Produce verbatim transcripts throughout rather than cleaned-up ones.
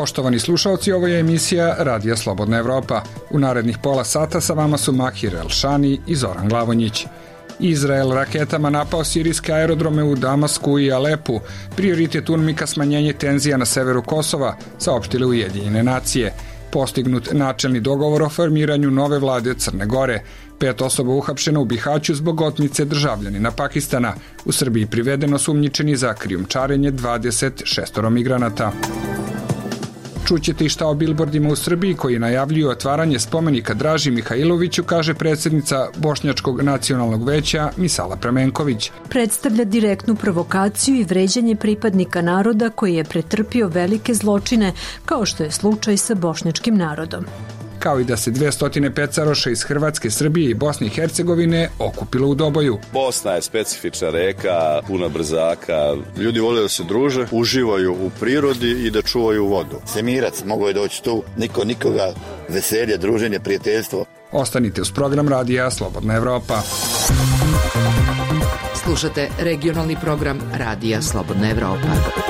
Poštovani slušalci, ovo je emisija Radija Slobodna Evropa. U narednih pola sata sa vama su Mahir Elšani i Zoran Glavonjić. Izrael raketama napao sirijske aerodrome u Damasku i Alepu. Prioritet UNMIK-a smanjenje tenzija na severu Kosova, saopštile Ujedinjene nacije. Postignut načelni dogovor o formiranju nove vlade Crne Gore. Pet osoba uhapšeno u Bihaću zbog otmice državljanina Pakistana. U Srbiji privedeno sumnjičeni za krijumčarenje dvadeset šest migranata. Čućete i šta o bilbordima u Srbiji koji najavljuju otvaranje spomenika Draži Mihajloviću, kaže predsjednica Bošnjačkog nacionalnog veća Misala Pramenković. Predstavlja direktnu provokaciju i vređanje pripadnika naroda koji je pretrpio velike zločine, kao što je slučaj sa bošnjačkim narodom. Kao i da se dvesta pecaroša iz Hrvatske, Srbije i Bosne i Hercegovine okupilo u Doboju. Bosna je specifična reka, puna brzaka. Ljudi vole da se druže, uživaju u prirodi i da čuvaju vodu. Semirac, mogo je doći tu, niko nikoga, veselje, druženje, prijateljstvo. Ostanite uz program Radija Slobodna Evropa. Slušate regionalni program Radija Slobodna Evropa.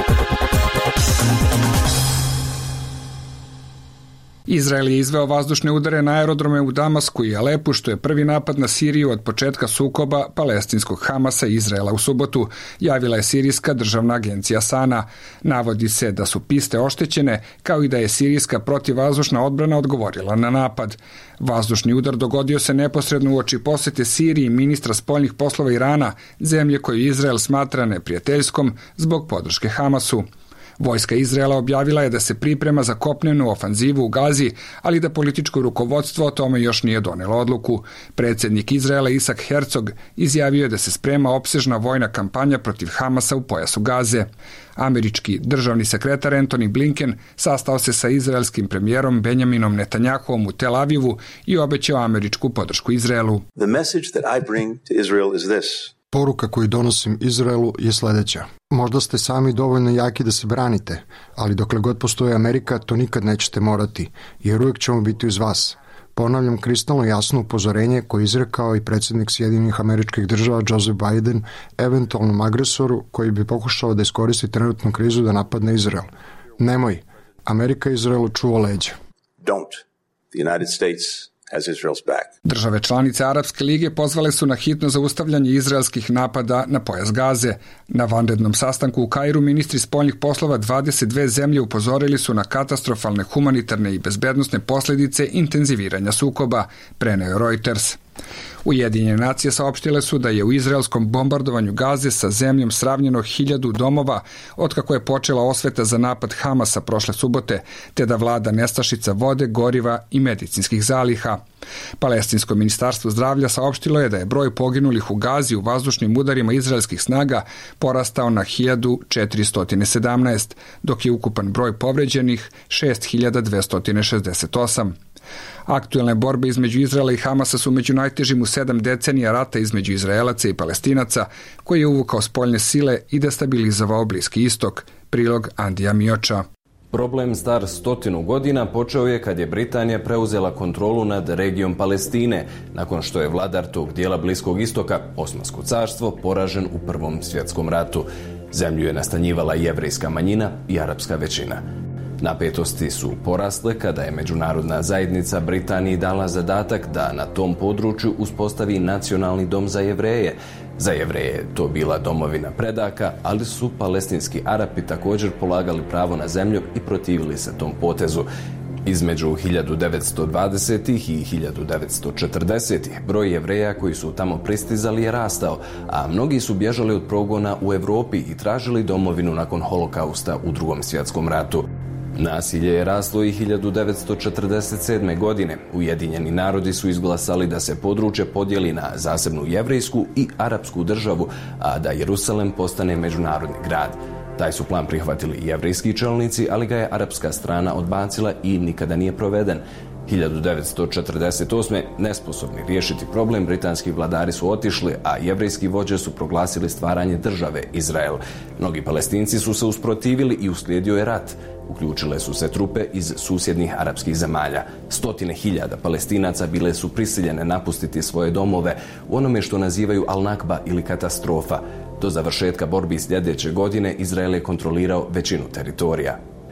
Izrael je izveo vazdušne udare na aerodrome u Damasku i Alepu, što je prvi napad na Siriju od početka sukoba palestinskog Hamasa i Izraela u subotu, javila je sirijska državna agencija SANA. Navodi se da su piste oštećene, kao i da je sirijska protivvazdušna odbrana odgovorila na napad. Vazdušni udar dogodio se neposredno uoči posete Siriji ministra spoljnih poslova Irana, zemlje koju Izrael smatra neprijateljskom zbog podrške Hamasu. Vojska Izraela objavila je da se priprema za kopnenu ofanzivu u Gazi, ali da političko rukovodstvo o tome još nije donelo odluku. Predsjednik Izraela Isak Herzog izjavio je da se sprema opsežna vojna kampanja protiv Hamasa u pojasu Gaze. Američki državni sekretar Antony Blinken sastao se sa izraelskim premijerom Benjaminom Netanjahuom u Tel Avivu i obećao američku podršku Izraelu. The message that I bring to Israel is this. Poruka koju donosim Izraelu je sljedeća. Možda ste sami dovoljno jaki da se branite, ali dokle god postoji Amerika, to nikad nećete morati, jer uvijek ćemo biti uz vas. Ponavljam kristalno jasno upozorenje koje je izrekao i predsjednik Sjedinjenih Američkih Država Joseph Biden eventualnom agresoru koji bi pokušao da iskoristi trenutnu krizu da napadne Izrael. Nemoj, Amerika Izraelu čuva leđa. Don't. The United States has Israel's back. Države članice Arapske lige pozvale su na hitno zaustavljanje izraelskih napada na pojas Gaze. Na vanrednom sastanku u Kairu ministri spoljnih poslova dvadeset dve zemlje upozorili su na katastrofalne humanitarne i bezbednosne posljedice intenziviranja sukoba, preneo je Reuters. Ujedinjene nacije saopštile su da je u izraelskom bombardovanju Gaze sa zemljom sravnjeno hiljadu domova otkako je počela osveta za napad Hamasa prošle subote, te da vlada nestašica vode, goriva i medicinskih zaliha. Palestinsko ministarstvo zdravlja saopštilo je da je broj poginulih u Gazi u vazdušnim udarima izraelskih snaga porastao na hiljadu četiristo sedamnaest, dok je ukupan broj povređenih šest hiljada dvesta šezdeset osam. Aktuelne borbe između Izraela i Hamasa su među najtežim u sedam decenija rata između Izraelaca i Palestinaca, koji je uvukao spoljne sile i destabilizovao Bliski istok. Prilog Andija Mioča. Problem star stotinu godina počeo je kad je Britanija preuzela kontrolu nad regijom Palestine, nakon što je vladar tog dijela Bliskog istoka, Osmansko carstvo, poražen u Prvom svjetskom ratu. Zemlju je nastanjivala jevrejska manjina i arapska većina. Napetosti su porasle kada je međunarodna zajednica Britaniji dala zadatak da na tom području uspostavi nacionalni dom za Jevreje. Za Jevreje je to bila domovina predaka, ali su palestinski Arapi također polagali pravo na zemlju i protivili se tom potezu. Između hiljadu devetsto dvadesetih i hiljadu devetsto četrdesetih broj Jevreja koji su tamo pristizali je rastao, a mnogi su bježali od progona u Europi i tražili domovinu nakon holokausta u Drugom svjetskom ratu. Nasilje je raslo i hiljadu devetsto četrdeset sedme. godine. Ujedinjeni narodi su izglasali da se područje podijeli na zasebnu jevrejsku i arapsku državu, a da Jerusalem postane međunarodni grad. Taj su plan prihvatili jevrejski čelnici, ali ga je arapska strana odbacila i nikada nije proveden. hiljadu devetsto četrdeset osme. nesposobni riješiti problem, britanski vladari su otišli, a jevrejski vođe su proglasili stvaranje države Izrael. Mnogi Palestinci su se usprotivili i uslijedio je rat. Uključile su se trupe iz susjednih arapskih zemalja. Stotine hiljada Palestinaca bile su prisiljene napustiti svoje domove u onome što nazivaju Al-Nakba ili katastrofa. Do završetka borbi sljedeće godine Izrael je kontrolirao većinu teritorija.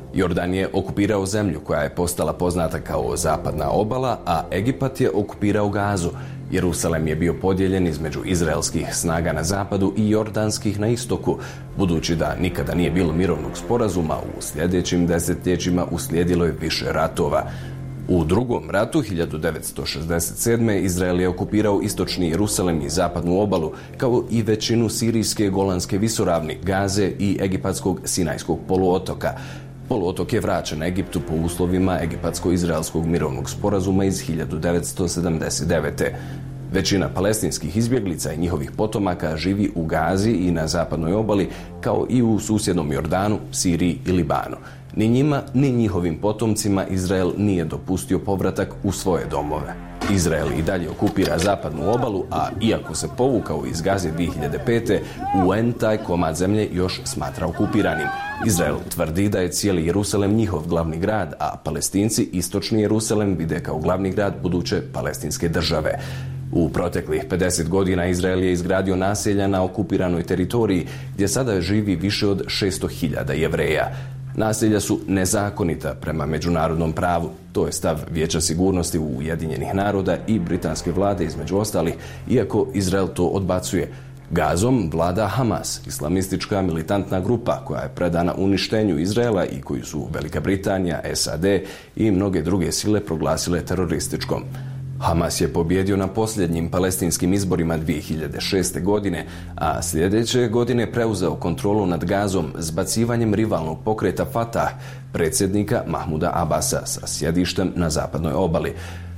Jordan je okupirao zemlju koja je postala poznata kao zapadna obala, a Egipat je okupirao Gazu. Jerusalem je bio podijeljen između izraelskih snaga na zapadu i jordanskih na istoku, budući da nikada nije bilo mirovnog sporazuma, u sljedećim desetljećima uslijedilo je više ratova. U drugom ratu, hiljadu devetsto šezdeset sedme. Izrael je okupirao istočni Jerusalem i zapadnu obalu, kao i većinu sirijske Golanske visoravni, Gaze i egipatskog Sinajskog poluotoka. Poluotok je vraćen Egiptu po uslovima egipatsko-izraelskog mirovnog sporazuma iz hiljadu devetsto sedamdeset devete. Većina palestinskih izbjeglica i njihovih potomaka živi u Gazi i na zapadnoj obali, kao i u susjednom Jordanu, Siriji i Libanu. Ni njima, ni njihovim potomcima Izrael nije dopustio povratak u svoje domove. Izrael i dalje okupira zapadnu obalu, a iako se povukao iz Gaze dvije hiljade pete. U en taj komad zemlje još smatra okupiranim. Izrael tvrdi da je cijeli Jerusalem njihov glavni grad, a Palestinci istočni Jerusalem vide kao glavni grad buduće palestinske države. U proteklih pedeset godina Izrael je izgradio naselja na okupiranoj teritoriji, gdje sada živi više od šesto hiljada Jevreja. Naselja su nezakonita prema međunarodnom pravu. To je stav Vijeća sigurnosti Ujedinjenih naroda i britanske vlade između ostalih, iako Izrael to odbacuje. Gazom vlada Hamas, islamistička militantna grupa koja je predana uništenju Izraela i koju su Velika Britanija, es a de i mnoge druge sile proglasile terorističkom. Hamas je pobjedio na posljednjim palestinskim izborima dvije hiljade šeste. godine, a sljedeće godine preuzeo kontrolu nad Gazom zbacivanjem rivalnog pokreta Fatah, predsjednika Mahmuda Abasa, sa sjedištem na zapadnoj obali.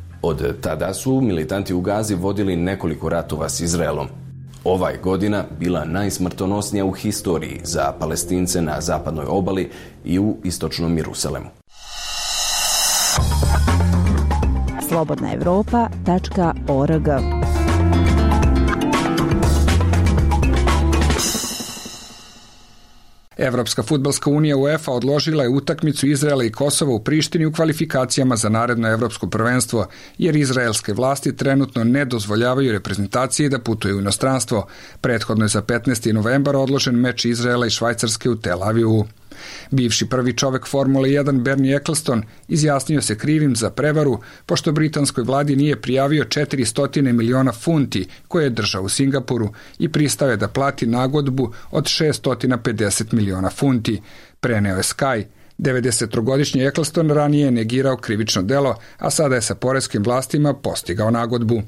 Od tada su militanti u Gazi vodili nekoliko ratova s Izraelom. Ova je godina bila najsmrtonosnija u historiji za Palestince na zapadnoj obali i u istočnom Jerusalemu. slobodna evropa tačka org. Evropska fudbalska unija UEFA odložila je utakmicu Izraela i Kosova u Prištini u kvalifikacijama za naredno evropsko prvenstvo, jer izraelske vlasti trenutno ne dozvoljavaju reprezentaciji da putuju u inostranstvo. Prethodno je za petnaesti novembar odložen meč Izraela i Švajcarske u Tel Avivu. Bivši prvi čovek Formule jedan Bernie Eccleston izjasnio se krivim za prevaru, pošto britanskoj vladi nije prijavio četiristo miliona funti koje je držao u Singapuru i pristao je da plati nagodbu od šesto pedeset miliona funti, preneo je Sky. devedesettrogodišnji Eccleston ranije je negirao krivično delo, a sada je sa poreskim vlastima postigao nagodbu.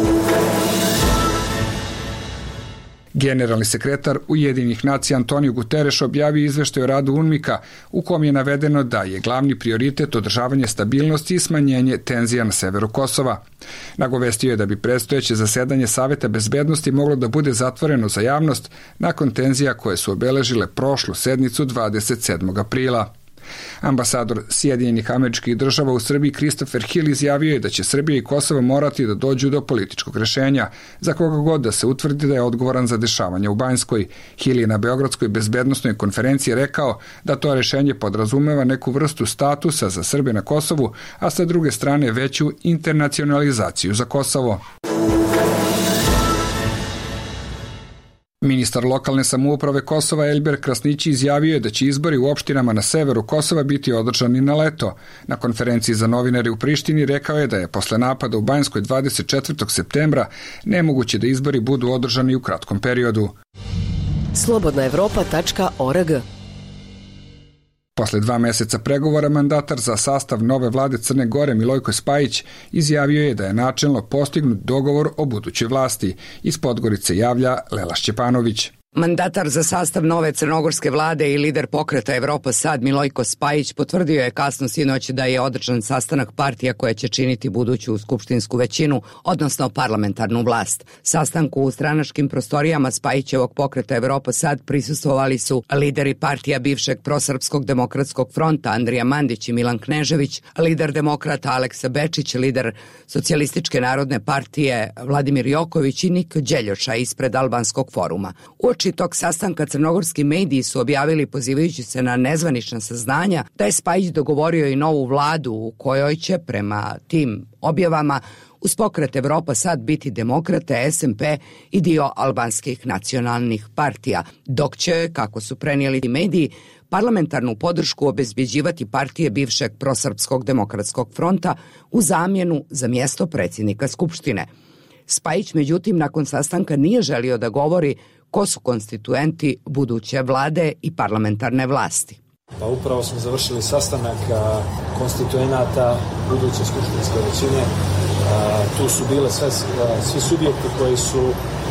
Generalni sekretar Ujedinjenih nacija Antonio Guterres objavio izveštaj o radu UNMIK-a u kom je navedeno da je glavni prioritet održavanje stabilnosti i smanjenje tenzija na severu Kosova. Nagovestio je da bi predstojeće zasedanje Saveta bezbednosti moglo da bude zatvoreno za javnost nakon tenzija koje su obeležile prošlu sednicu dvadeset sedmog aprila. Ambasador Sjedinjenih Američkih Država u Srbiji Christopher Hill izjavio je da će Srbija i Kosovo morati da dođu do političkog rešenja, za koga god da se utvrdi da je odgovoran za dešavanje u Banjskoj. Hill je na Beogradskoj bezbednosnoj konferenciji rekao da to rešenje podrazumeva neku vrstu statusa za Srbe na Kosovu, a sa druge strane veću internacionalizaciju za Kosovo. Ministar lokalne samouprave Kosova Elber Krasnići izjavio je da će izbori u opštinama na severu Kosova biti održani na leto. Na konferenciji za novinare u Prištini rekao je da je posle napada u Banjskoj dvadeset četvrtog septembra nemoguće da izbori budu održani u kratkom periodu. slobodna evropa tačka org. Posle dva meseca pregovora mandatar za sastav nove vlade Crne Gore Milojko Spajić izjavio je da je načelno postignut dogovor o budućoj vlasti. Iz Podgorice javlja Lela Šćepanović. Mandatar za sastav nove crnogorske vlade i lider pokreta Evropa Sad Milojko Spajić potvrdio je kasno sinoć da je održan sastanak partija koja će činiti buduću skupštinsku većinu, odnosno parlamentarnu vlast. Sastanku u stranačkim prostorijama Spajićevog pokreta Evropa Sad prisustvovali su lideri partija bivšeg prosrpskog demokratskog fronta Andrija Mandić i Milan Knežević, lider demokrata Aleksa Bečić, lider socijalističke narodne partije Vladimir Joković i Nik Đeljoša ispred Albanskog foruma. Uoči Uoči tog sastanka crnogorski mediji su objavili, pozivajući se na nezvanična saznanja, da je Spajić dogovorio i novu vladu u kojoj će, prema tim objavama, uz Pokret Evropa sad biti Demokrate, S M P i dio albanskih nacionalnih partija, dok će, kako su prenijeli mediji, parlamentarnu podršku obezbeđivati partije bivšeg prosrpskog demokratskog fronta u zamjenu za mjesto predsjednika Skupštine. Spajić, međutim, nakon sastanka nije želio da govori ko su konstituenti buduće vlade i parlamentarne vlasti. Pa upravo smo završili sastanak konstituenata buduće skupštinske većine. Tu su bile sve, svi subjekti koji su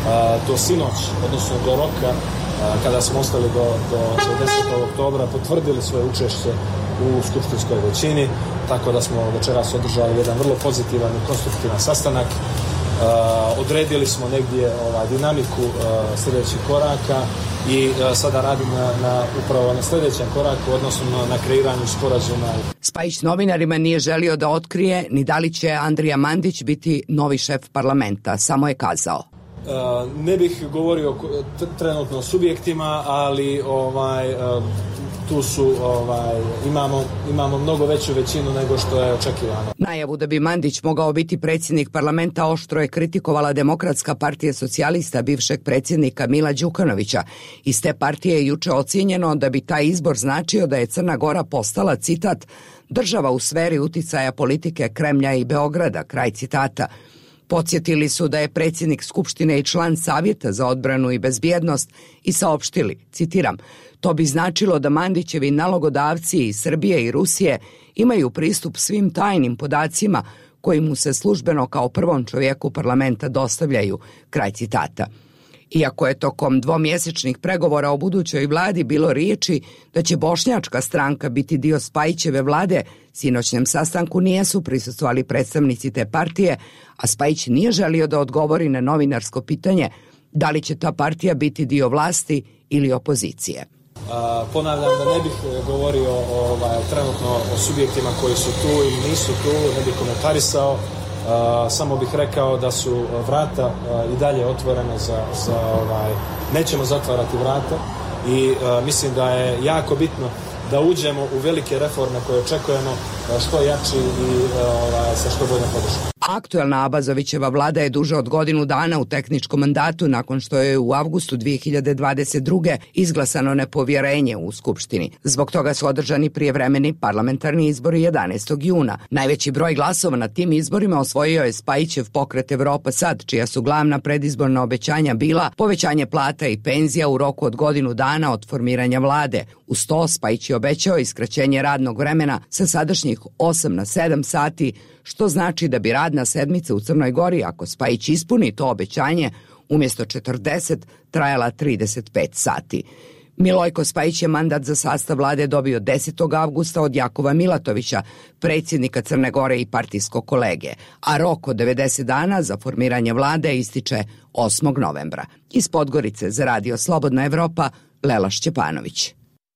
do sinoć, odnosno do roka, kada smo ostali do, do šezdesetog oktobra, potvrdili svoje učešće u skupštinskoj većini, tako da smo večeras održali jedan vrlo pozitivan i konstruktivan sastanak. Uh, odredili smo negdje ovaj, dinamiku uh, sljedećih koraka i uh, sada radim na, na, upravo na sljedećem koraku, odnosno na, na kreiranju sporazuma. Spajić novinarima nije želio da otkrije ni da li će Andrija Mandić biti novi šef parlamenta, samo je kazao. Uh, ne bih govorio trenutno o subjektima, ali ovaj, uh, tu su, ovaj, imamo, imamo mnogo veću većinu nego što je očekivano. Najavu da bi Mandić mogao biti predsjednik parlamenta oštro je kritikovala Demokratska partija socijalista bivšeg predsjednika Mila Đukanovića. Iz te partije je juče ocijenjeno da bi taj izbor značio da je Crna Gora postala, citat, država u sferi uticaja politike Kremlja i Beograda, kraj citata. Podsjetili su da je predsjednik Skupštine i član Savjeta za odbranu i bezbjednost i saopštili, citiram, to bi značilo da Mandićevi nalogodavci iz Srbije i Rusije imaju pristup svim tajnim podacima koji mu se službeno kao prvom čovjeku parlamenta dostavljaju, kraj citata. Iako je tokom dvomjesečnih pregovora o budućoj vladi bilo riječi da će bošnjačka stranka biti dio Spajićeve vlade, sinoćnem sastanku nisu prisustvovali predstavnici te partije, a Spajić nije želio da odgovori na novinarsko pitanje da li će ta partija biti dio vlasti ili opozicije. A, ponavljam da ne bih govorio ovaj, trenutno o subjektima koji su tu ili nisu tu, ne bih komentarisao. Uh, samo bih rekao da su vrata uh, i dalje otvorena za, za ovaj, nećemo zatvarati vrata i uh, mislim da je jako bitno da uđemo u velike reforme koje očekujemo uh, što jači i uh, ovaj, sa što boljom podrškom. Aktuelna Abazovićeva vlada je duže od godinu dana u tehničkom mandatu nakon što je u avgustu dvije hiljade dvadeset druge izglasano nepovjerenje u Skupštini. Zbog toga su održani prijevremeni parlamentarni izbori jedanaestog juna. Najveći broj glasova na tim izborima osvojio je Spajićev Pokret Evropa sad, čija su glavna predizborna obećanja bila povećanje plata i penzija u roku od godinu dana od formiranja vlade. Uz to Spajić je obećao iskraćenje radnog vremena sa sadašnjih osam na sedam sati, što znači da bi radna sedmica u Crnoj Gori, ako Spajić ispuni to obećanje, umjesto četrdeset trajala trideset pet sati. Milojko Spajić je mandat za sastav vlade dobio desetog avgusta od Jakova Milatovića, predsjednika Crne Gore i partijskog kolege, a rok od devedeset dana za formiranje vlade ističe osmog novembra. Iz Podgorice za Radio Slobodna Evropa, Lela Šćepanović.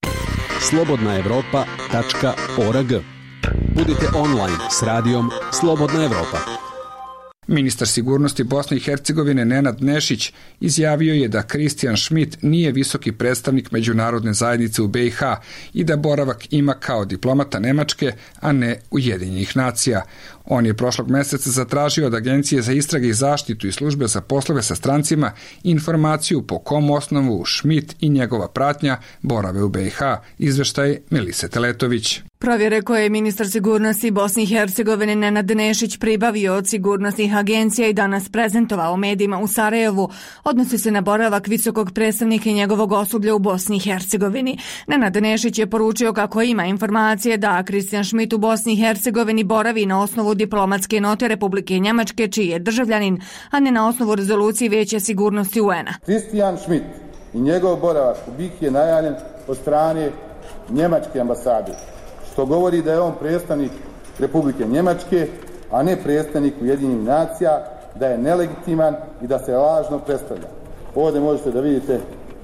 slobodna evropa tačka org. Budite online s radijom Slobodna Evropa. Ministar sigurnosti Bosne i Hercegovine Nenad Nešić izjavio je da Kristijan Schmidt nije visoki predstavnik međunarodne zajednice u be i ha i da boravak ima kao diplomata Nemačke, a ne Ujedinjenih nacija. On je prošlog mjeseca zatražio od Agencije za istrage i zaštitu i službe za poslove sa strancima informaciju po kom osnovu Schmidt i njegova pratnja borave u be i ha, izveštaj Melise Teletović. Provjere koje je ministar sigurnosti Bosne i Hercegovine Nenad Nešić pribavio od sigurnosnih agencija i danas prezentovao medijima u Sarajevu odnosi se na boravak visokog predstavnika i njegovog osoblja u Bosni i Hercegovini. Nenad Nešić je poručio kako ima informacije da Kristijan Schmidt u Bosni i Hercegovini boravi na osnovu diplomatske note Republike Njemačke, čiji je državljanin, a ne na osnovu rezolucije Vijeća sigurnosti u en a. Kristijan Schmidt i njegov boravak u be i ha je najavljen od strane Njemačke ambasade, što govori da je on predstavnik Republike Njemačke, a ne predstavnik Ujedinjenih nacija, da je nelegitiman i da se lažno predstavlja. Ovdje možete da vidite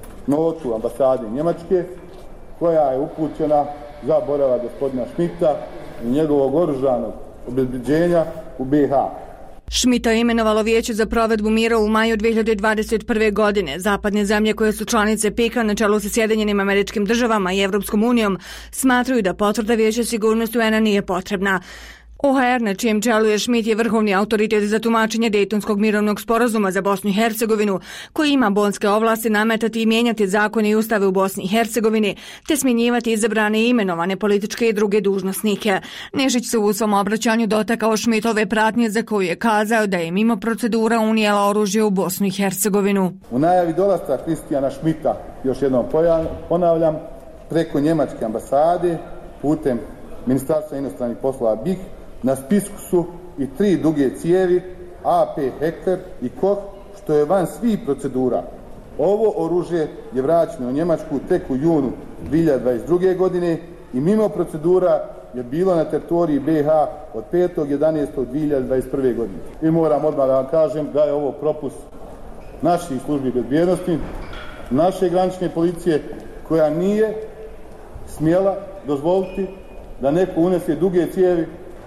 notu ambasade Njemačke koja je upućena za boravak gospodina Schmidta i njegovog oružanog obezbeđenja u be i ha. Šmita je imenovalo Vijeće za provedbu mira u maju dve hiljade dvadeset prve. godine. Zapadne zemlje koje su članice P I K-a na čelu sa Sjedinjenim Američkim Državama i Evropskom unijom smatraju da potvrda Vijeća sigurnosti U N-a nije potrebna. O H R na čijem čelu je Šmit je vrhovni autoritet za tumačenje Dejtonskog mirovnog sporazuma za Bosnu i Hercegovinu, koji ima bonske ovlasti nametati i mijenjati zakone i ustave u Bosni i Hercegovini, te smjenjivati izabrane i imenovane političke i druge dužnosnike. Nešić se u svom obraćanju dotakao Šmitove pratnje za koju je kazao da je mimo procedura unijela oružje u Bosnu i Hercegovinu. U najavi dolaska Kristijana Šmita, još jednom ponavljam, preko njemačke ambasade, putem Ministarstva inostranih poslova B I H, na spisku su i tri duge cijevi, A P Hektar i Koh, što je van svih procedura. Ovo oružje je vraćeno u Njemačku tek u junu dve hiljade dvadeset druge. godine i mimo procedura je bilo na teritoriji B H od petog jedanaestog dve hiljade dvadeset prve. godine. I moram odmah da vam kažem da je ovo propust naših službi bezbjednosti, naše granične policije, koja nije smjela dozvoliti da neko unese duge cijevi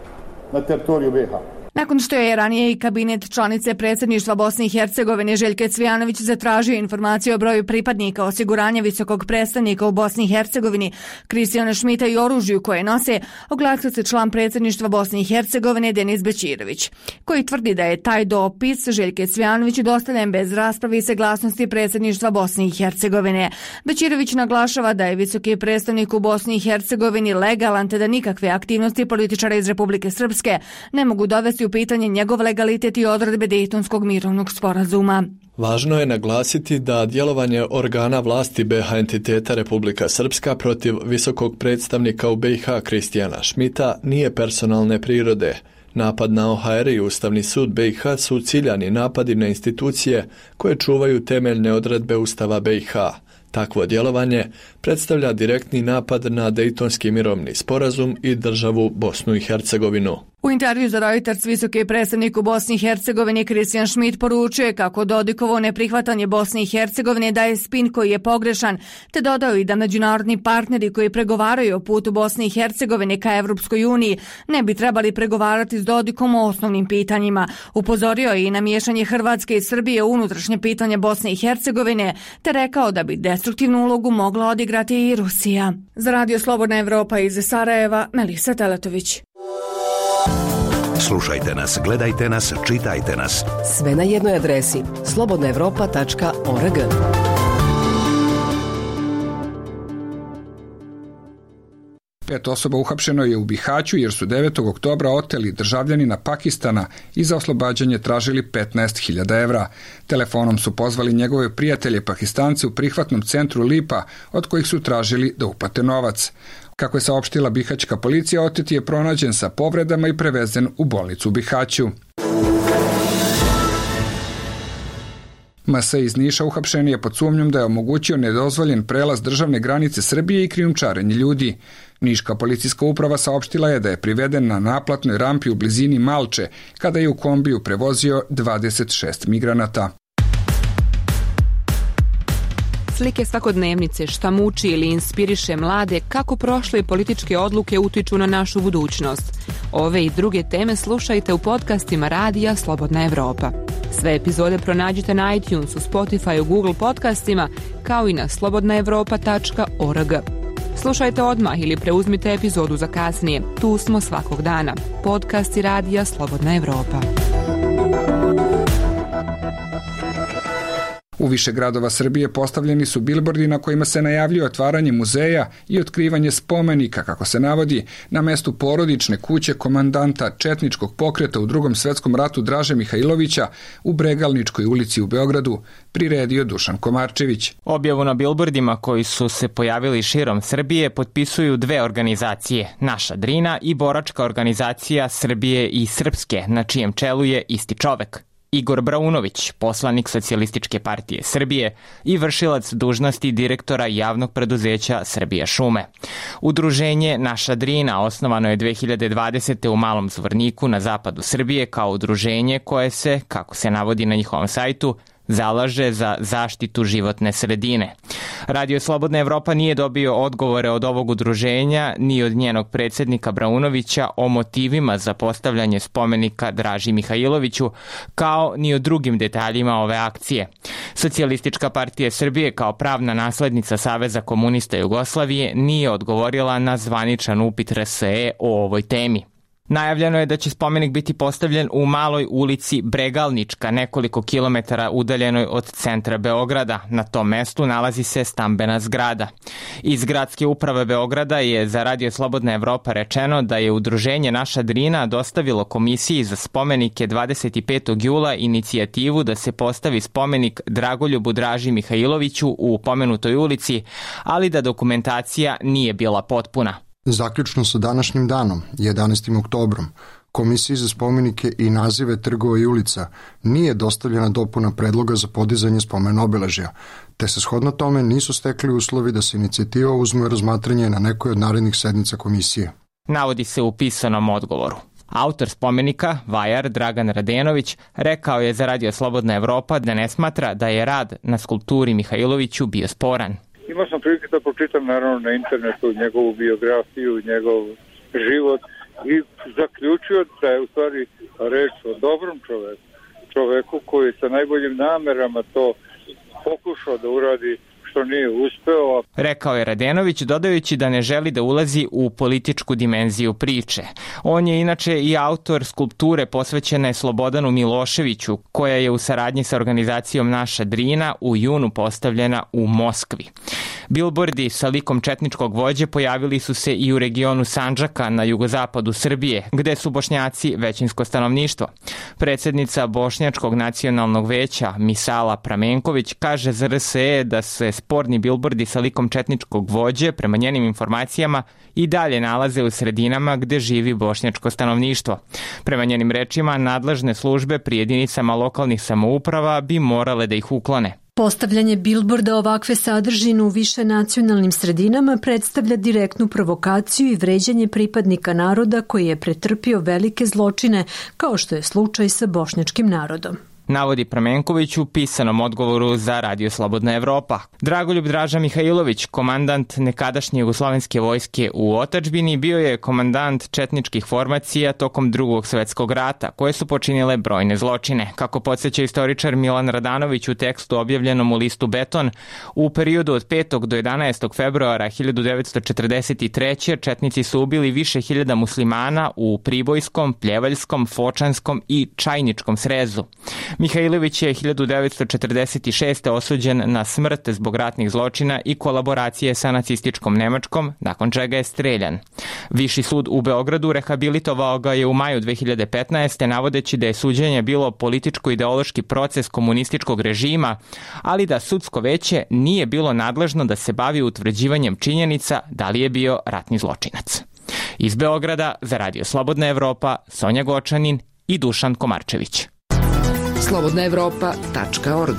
na teritoriju B H. Nakon što je ranije i kabinet članice predsjedništva Bosne i Hercegovine Željke Cvijanović zatražio informaciju o broju pripadnika osiguranja visokog predstavnika u Bosni i Hercegovini Kristijana Šmita i oružju koje nose, oglasio se član predsjedništva Bosne i Hercegovine Denis Bećirović, koji tvrdi da je taj dopis Željke Cvijanović dostavljen bez rasprave i saglasnosti predsjedništva Bosne i Hercegovine. Bećirović naglašava da je visoki predstavnik u Bosni i Hercegovini legalan, te da nikakve aktivnosti političara iz Republike Srpske ne mogu dovesti u pitanje njegov legalitet i odredbe Dejtonskog mirovnog sporazuma. Važno je naglasiti da djelovanje organa vlasti B H entiteta Republika Srpska protiv visokog predstavnika u B i H Kristijana Šmita nije personalne prirode. Napad na O H R i Ustavni sud B i H su ciljani napadi na institucije koje čuvaju temeljne odredbe Ustava B i H. Takvo djelovanje predstavlja direktni napad na Dejtonski mirovni sporazum i državu Bosnu i Hercegovinu. U intervju za Reuters visoki predstavnik u Bosni i Hercegovini Kristijan Šmit poručuje kako Dodikovo neprihvatanje Bosne i Hercegovine daje spin koji je pogrešan, te dodao i da međunarodni partneri koji pregovaraju o putu Bosne i Hercegovine ka Evropskoj uniji ne bi trebali pregovarati s Dodikom o osnovnim pitanjima. Upozorio je i na miješanje Hrvatske i Srbije u unutrašnje pitanje Bosne i Hercegovine, te rekao da bi destruktivnu ulogu mogla odigrati i Rusija. Za Radio Slobodna Evropa iz Sarajeva, Melisa Teletović. Slušajte nas, gledajte nas, čitajte nas. Sve na jednoj adresi slobodna evropa tačka org. Pet osoba uhapšeno je u Bihaću jer su devetog oktobra oteli državljanina Pakistana i za oslobađanje tražili petnaest hiljada evra. Telefonom su pozvali njegove prijatelje Pakistance u prihvatnom centru Lipa, od kojih su tražili da uplate novac. Kako je saopštila bihaćka policija, oteti je pronađen sa povredama i prevezen u bolnicu u Bihaću. M S iz Niša uhapšen je pod sumnjom da je omogućio nedozvoljen prelaz državne granice Srbije i krijumčarenje ljudi. Niška policijska uprava saopštila je da je priveden na naplatnoj rampi u blizini Malče, kada je u kombiju prevozio dvadeset šest migranata. Slike svakodnevnice, šta muči ili inspiriše mlade, kako prošle političke odluke utiču na našu budućnost. Ove i druge teme slušajte u podcastima Radija Slobodna Evropa. Sve epizode pronađite na iTunesu, Spotify, Google podcastima, kao i na slobodna evropa tačka org. Slušajte odmah ili preuzmite epizodu za kasnije. Tu smo svakog dana. Podcasti Radija Slobodna Evropa. U više gradova Srbije postavljeni su bilbordi na kojima se najavljuje otvaranje muzeja i otkrivanje spomenika, kako se navodi, na mestu porodične kuće komandanta četničkog pokreta u Drugom svjetskom ratu Draže Mihajlovića u Bregalničkoj ulici u Beogradu, priredio Dušan Komarčević. Objavu na bilbordima koji su se pojavili širom Srbije potpisuju dve organizacije, Naša Drina i boračka organizacija Srbije i Srpske, na čijem čelu je isti čovek. Igor Braunović, poslanik Socijalističke partije Srbije i vršilac dužnosti direktora javnog preduzeća Srbija šume. Udruženje Naša Drina osnovano je dve hiljade dvadesete. u Malom Zvorniku na zapadu Srbije kao udruženje koje se, kako se navodi na njihovom sajtu, zalaže za zaštitu životne sredine. Radio Slobodna Evropa nije dobio odgovore od ovog udruženja ni od njenog predsjednika Braunovića o motivima za postavljanje spomenika Draži Mihajloviću, kao ni o drugim detaljima ove akcije. Socijalistička partija Srbije kao pravna naslednica Saveza komunista Jugoslavije nije odgovorila na zvaničan upit R S E o ovoj temi. Najavljeno je da će spomenik biti postavljen u maloj ulici Bregalnička, nekoliko kilometara udaljenoj od centra Beograda. Na tom mestu nalazi se stambena zgrada. Iz Gradske uprave Beograda je za Radio Slobodna Evropa rečeno da je udruženje Naša Drina dostavilo Komisiji za spomenike dvadeset petog jula inicijativu da se postavi spomenik Dragoljubu Draži Mihajloviću u pomenutoj ulici, ali da dokumentacija nije bila potpuna. Zaključno sa današnjim danom, jedanaestim oktobrom, Komisiji za spomenike i nazive trgova i ulica nije dostavljena dopuna predloga za podizanje spomen obeležja, te se shodno tome nisu stekli uslovi da se inicijativa uzme u razmatranje na nekoj od narednih sednica komisije. Navodi se u pisanom odgovoru. Autor spomenika, vajar Dragan Radenović, rekao je za Radio Slobodna Evropa da ne smatra da je rad na skulpturi Mihajloviću bio sporan. Imao sam prilike da pročitam naravno na internetu njegovu biografiju, njegov život i zaključio da je u stvari reč o dobrom čoveku. Čoveku koji sa najboljim namerama to pokušao da uradi, što nije uspeo. Rekao je Radenović, dodajući da ne želi da ulazi u političku dimenziju priče. On je inače i autor skulpture posvećene Slobodanu Miloševiću, koja je u saradnji sa organizacijom Naša Drina u junu postavljena u Moskvi. Bilbordi sa likom četničkog vođe pojavili su se i u regionu Sandžaka na jugozapadu Srbije, gde su Bošnjaci većinsko stanovništvo. Predsjednica Bošnjačkog nacionalnog veća Misala Pramenković kaže za R S E da se sporni bilbordi sa likom četničkog vođe, prema njenim informacijama, i dalje nalaze u sredinama gde živi bošnjačko stanovništvo. Prema njenim rečima, nadležne službe pri jedinicama lokalnih samouprava bi morale da ih uklone. Postavljanje bilborda ovakve sadržine u više nacionalnim sredinama predstavlja direktnu provokaciju i vređanje pripadnika naroda koji je pretrpio velike zločine, kao što je slučaj sa bošnjačkim narodom. Navodi Pramenković u pisanom odgovoru za Radio Slobodna Evropa. Dragoljub Draža Mihajlović, komandant nekadašnje jugoslovenske vojske u otadžbini, bio je komandant četničkih formacija tokom Drugog svetskog rata, koje su počinile brojne zločine. Kako podsjeća istoričar Milan Radanović u tekstu objavljenom u listu Beton, u periodu od petog do jedanaestog februara hiljadu devetsto četrdeset treće. četnici su ubili više hiljada muslimana u Pribojskom, Pljevaljskom, Fočanskom i Čajničkom srezu. Mihajlović je hiljadu devetsto četrdeset šeste. osuđen na smrt zbog ratnih zločina i kolaboracije sa nacističkom Nemačkom, nakon čega je streljan. Viši sud u Beogradu rehabilitovao ga je u maju dve hiljade petnaeste. navodeći da je suđenje bilo političko-ideološki proces komunističkog režima, ali da sudsko veće nije bilo nadležno da se bavi utvrđivanjem činjenica da li je bio ratni zločinac. Iz Beograda za Radio Slobodna Evropa, Sonja Gočanin i Dušan Komarčević. slobodna evropa tačka org.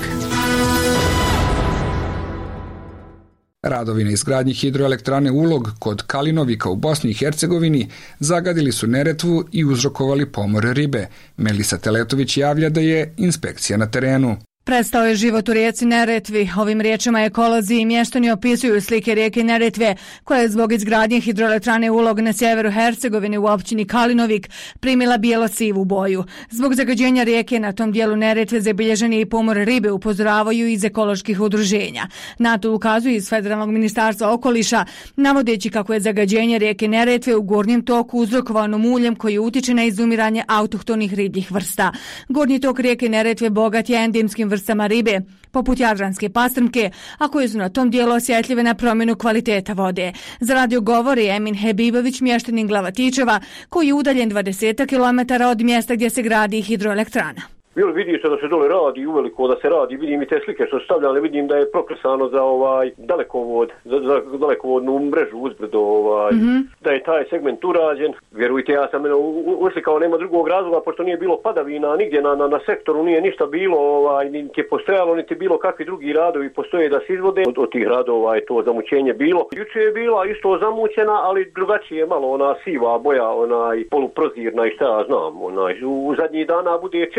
Radovi na izgradnji hidroelektrane Ulog kod Kalinovika u Bosni i Hercegovini zagadili su Neretvu i uzrokovali pomor ribe. Melisa Teletović javlja da je inspekcija na terenu. Prestao je život u rijeci Neretvi. Ovim riječima ekolozi i mještani opisuju slike rijeke Neretve, koja je zbog izgradnje hidroelektrane Ulog na sjeveru Hercegovine u općini Kalinovik primila bijelo-sivu boju. Zbog zagađenja rijeke na tom dijelu Neretve zabilježen je i pomor ribe, upozoravaju iz ekoloških udruženja. Na to ukazuju iz Federalnog ministarstva okoliša, navodeći kako je zagađenje rijeke Neretve u gornjem toku uzrokovano muljem koji utiče na izumiranje autohtonih ribljih vrsta. Gornji tok rijeke Neretve bogat je endemskim vrstama ribe, poput jadranske pastrmke, a koje su na tom dijelu osjetljive na promjenu kvaliteta vode. Za radio govori Emin Hebibović, mještanin Glavatičeva, koji je udaljen dvadeset kilometara od mjesta gdje se gradi hidroelektrana. Bilo vidi se da se dole radi, uveliko da se radi, vidim i te slike što su stavljali, vidim da je prokresano za ovaj dalekovod, za, za dalekovodnu mrežu uzbrdo, ovaj, mm-hmm. da je taj segment urađen. Vjerujte, ja sam uslikao, nema drugog razloga, pošto nije bilo padavina, nigdje na, na, na sektoru nije ništa bilo, ovaj, niti je postojalo, niti bilo kakvi drugi radovi postoje da se izvode. Od, od tih radova je to zamućenje bilo. Juče je bila isto zamućena, ali drugačije malo, ona siva boja, onaj poluprozirna i šta ja znam, onaj, u zadnjih dana bude češće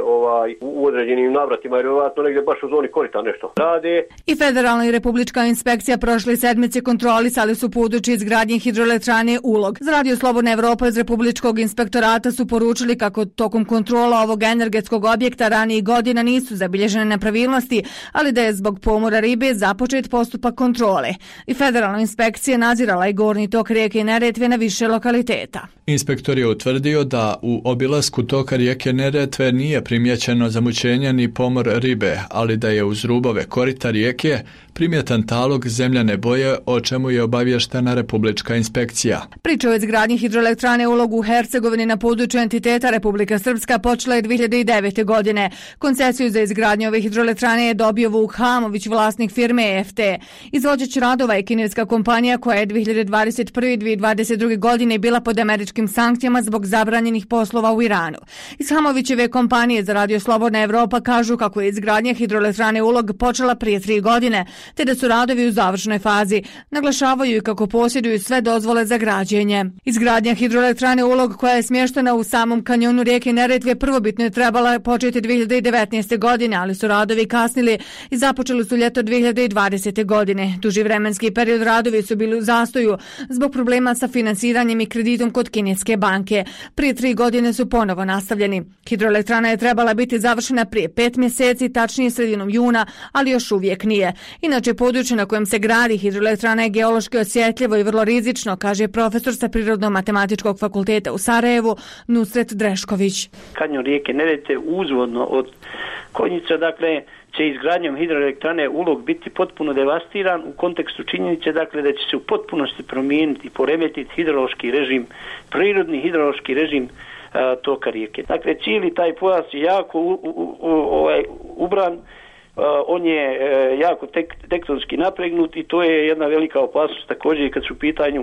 ovaj, u određenim navratima, jer vjerojatno negdje baš u zoni korita nešto rade. I federalna i republička inspekcija prošle sedmice kontrolisali su područje izgradnje hidroelektrane Ulog. Za Radio Slobodna Evropa iz Republičkog inspektorata su poručili kako tokom kontrola ovog energetskog objekta ranijih godina nisu zabilježene nepravilnosti, ali da je zbog pomora ribe započet postupak kontrole. I federalna inspekcija nadzirala i gornji tok rijeke Neretve na više lokaliteta. Inspektor je utvrdio da u obilasku toka rijeke Neretve nije primjećeno zamućenje ni pomor ribe, ali da je uz rubove korita rijeke primjetan talog zemljane boje, o čemu je obavještena Republička inspekcija. Priča o izgradnji hidroelektrane Ulog u Hercegovini na području entiteta Republika Srpska počela je dvije hiljade devete. godine. Koncesiju za izgradnju ove hidroelektrane je dobio Vuk Hamović, vlasnik firme E F T. Izvođač radova je kineska kompanija koja je dvije hiljade dvadeset prve i dvije hiljade dvadeset druge. godine bila pod američkim sankcijama zbog zabranjenih poslova u Iranu. Iz Hamovićeve kompanije za Radio Slobodna Evropa kažu kako je izgradnja hidroelektrane Ulog počela prije tri godine, te da su radovi u završnoj fazi. Naglašavaju i kako posjeduju sve dozvole za građenje. Izgradnja hidroelektrane Ulog, koja je smještena u samom kanjonu rijeke Neretve, prvobitno je trebala početi dvije hiljade devetnaeste. godine, ali su radovi kasnili i započeli su ljeto dvije hiljade dvadesete. godine. Duži vremenski period radovi su bili u zastoju zbog problema sa finansiranjem i kreditom kod kineske banke. Prije tri godine su ponovo nastavljeni. Hidroelektrana je trebala biti završena prije pet mjeseci, tačnije sredinom juna, ali još uvijek nije. Inače, područje na kojem se gradi hidroelektrana je geološki osjetljivo i vrlo rizično, kaže profesor sa Prirodno-matematičkog fakulteta u Sarajevu, Nusret Drešković. Kanjon rijeke Neretve uzvodno od Konjica, dakle, će izgradnjom hidroelektrane Ulog biti potpuno devastiran u kontekstu činjenice, dakle, da će se u potpunosti promijeniti i poremetiti hidrološki režim, prirodni hidrološki režim a, toka rijeke. Dakle, cijeli taj pojas je jako u, u, u, ovaj, ubran, a, on je a, jako tek, tektonski napregnut i to je jedna velika opasnost također kad su u pitanju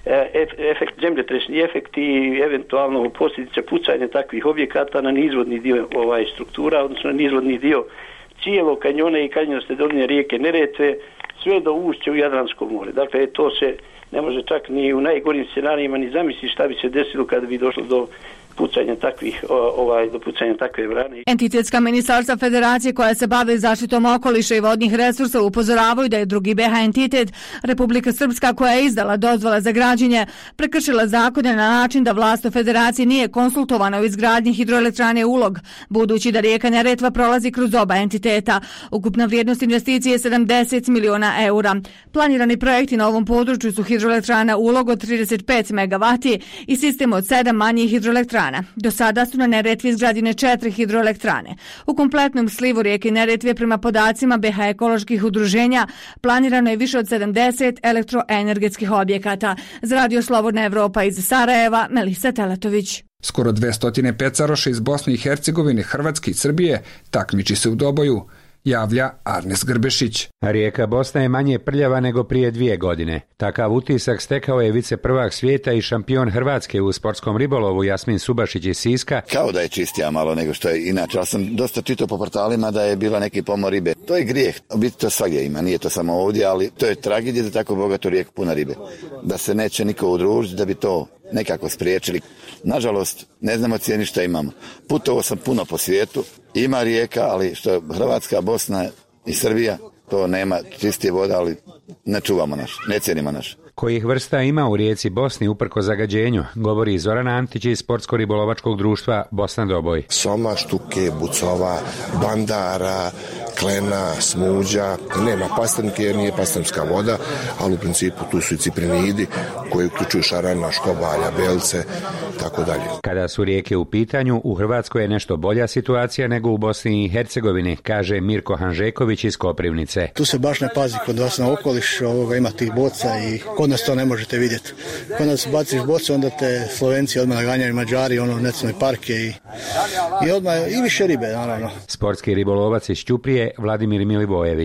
efekt, zemljotresni efekti i eventualno posljedice pucanja takvih objekata na nizvodni dio ovaj struktura, odnosno na nizvodni dio cijelog kanjona i kanjonske doline rijeke Neretve, sve do ušća u Jadransko more. Dakle, to se ne može čak ni u najgorim scenarijima ni zamisliti šta bi se desilo kada bi došlo do pucanja takvih, ovaj, do pucanja takve brane. Entitetska ministarstva federacije koja se bave zaštitom okoliša i vodnih resursa upozoravaju da je drugi B H entitet, Republika Srpska, koja je izdala dozvole za građenje, prekršila zakone na način da vlast u federaciji nije konsultovana u izgradnji hidroelektrane Ulog, budući da rijeka Neretva prolazi kroz oba entiteta. Ukupna vrijednost investicije je sedamdeset miliona eura. Planirani projekti na ovom području su hidroelektrana Ulog od trideset pet megavati i sistem od sedam manjih hidroelektrana. Do sada su na Neretvi izgrađene četiri hidroelektrane. U kompletnom slivu rijeke Neretve, prema podacima B H ekoloških udruženja, planirano je više od sedamdeset elektroenergetskih objekata. Za Radio Slobodna Evropa iz Sarajeva, Melisa Teletović. Skoro dvesta pecaroša iz Bosne i Hercegovine, Hrvatske i Srbije takmiči se u doboju, javlja Arnes Grbešić. Rijeka Bosna je manje prljava nego prije dvije godine. Takav utisak stekao je viceprvak svijeta i šampion Hrvatske u sportskom ribolovu Jasmin Subašić iz Siska. Kao da je čistija malo nego što je inače, ali sam dosta čitao po portalima da je bila neki pomor ribe. To je grijeh, biti to svagdje ima, nije to samo ovdje, ali to je tragedija da tako bogato rijeku puna ribe. Da se neće niko udružiti da bi to nekako spriječili. Nažalost, ne znamo cijeni što imamo. Putovao sam puno po svijetu, ima rijeka, ali što je Hrvatska, Bosna i Srbija, to nema čistije voda, ali ne čuvamo naš, ne cijenimo naš. Kojih vrsta ima u rijeci Bosni uprko zagađenju, govori Zoran Antić iz Sportsko-ribolovačkog društva Bosna Doboj. Soma, štuke, bucova, bandara, klena, smuđa, nema pastrnke jer nije pastrnska voda, ali u principu tu su i ciprinidi koji uključuju šarana, škobalja, belce, tako dalje. Kada su rijeke u pitanju, u Hrvatskoj je nešto bolja situacija nego u Bosni i Hercegovini, kaže Mirko Hanžeković iz Koprivnice. Tu se baš ne pazi kod vas na okoliš, ovoga ima tih boca i kod nas to ne možete vidjeti. Kod nas baciš bocu, onda te Slovenci odmah naganjaju, Mađari, ono, nacionalne parke i, i odmah i više ribe, naravno. Sportski ribolovac iz Ćuprije Vladimir Milivojević.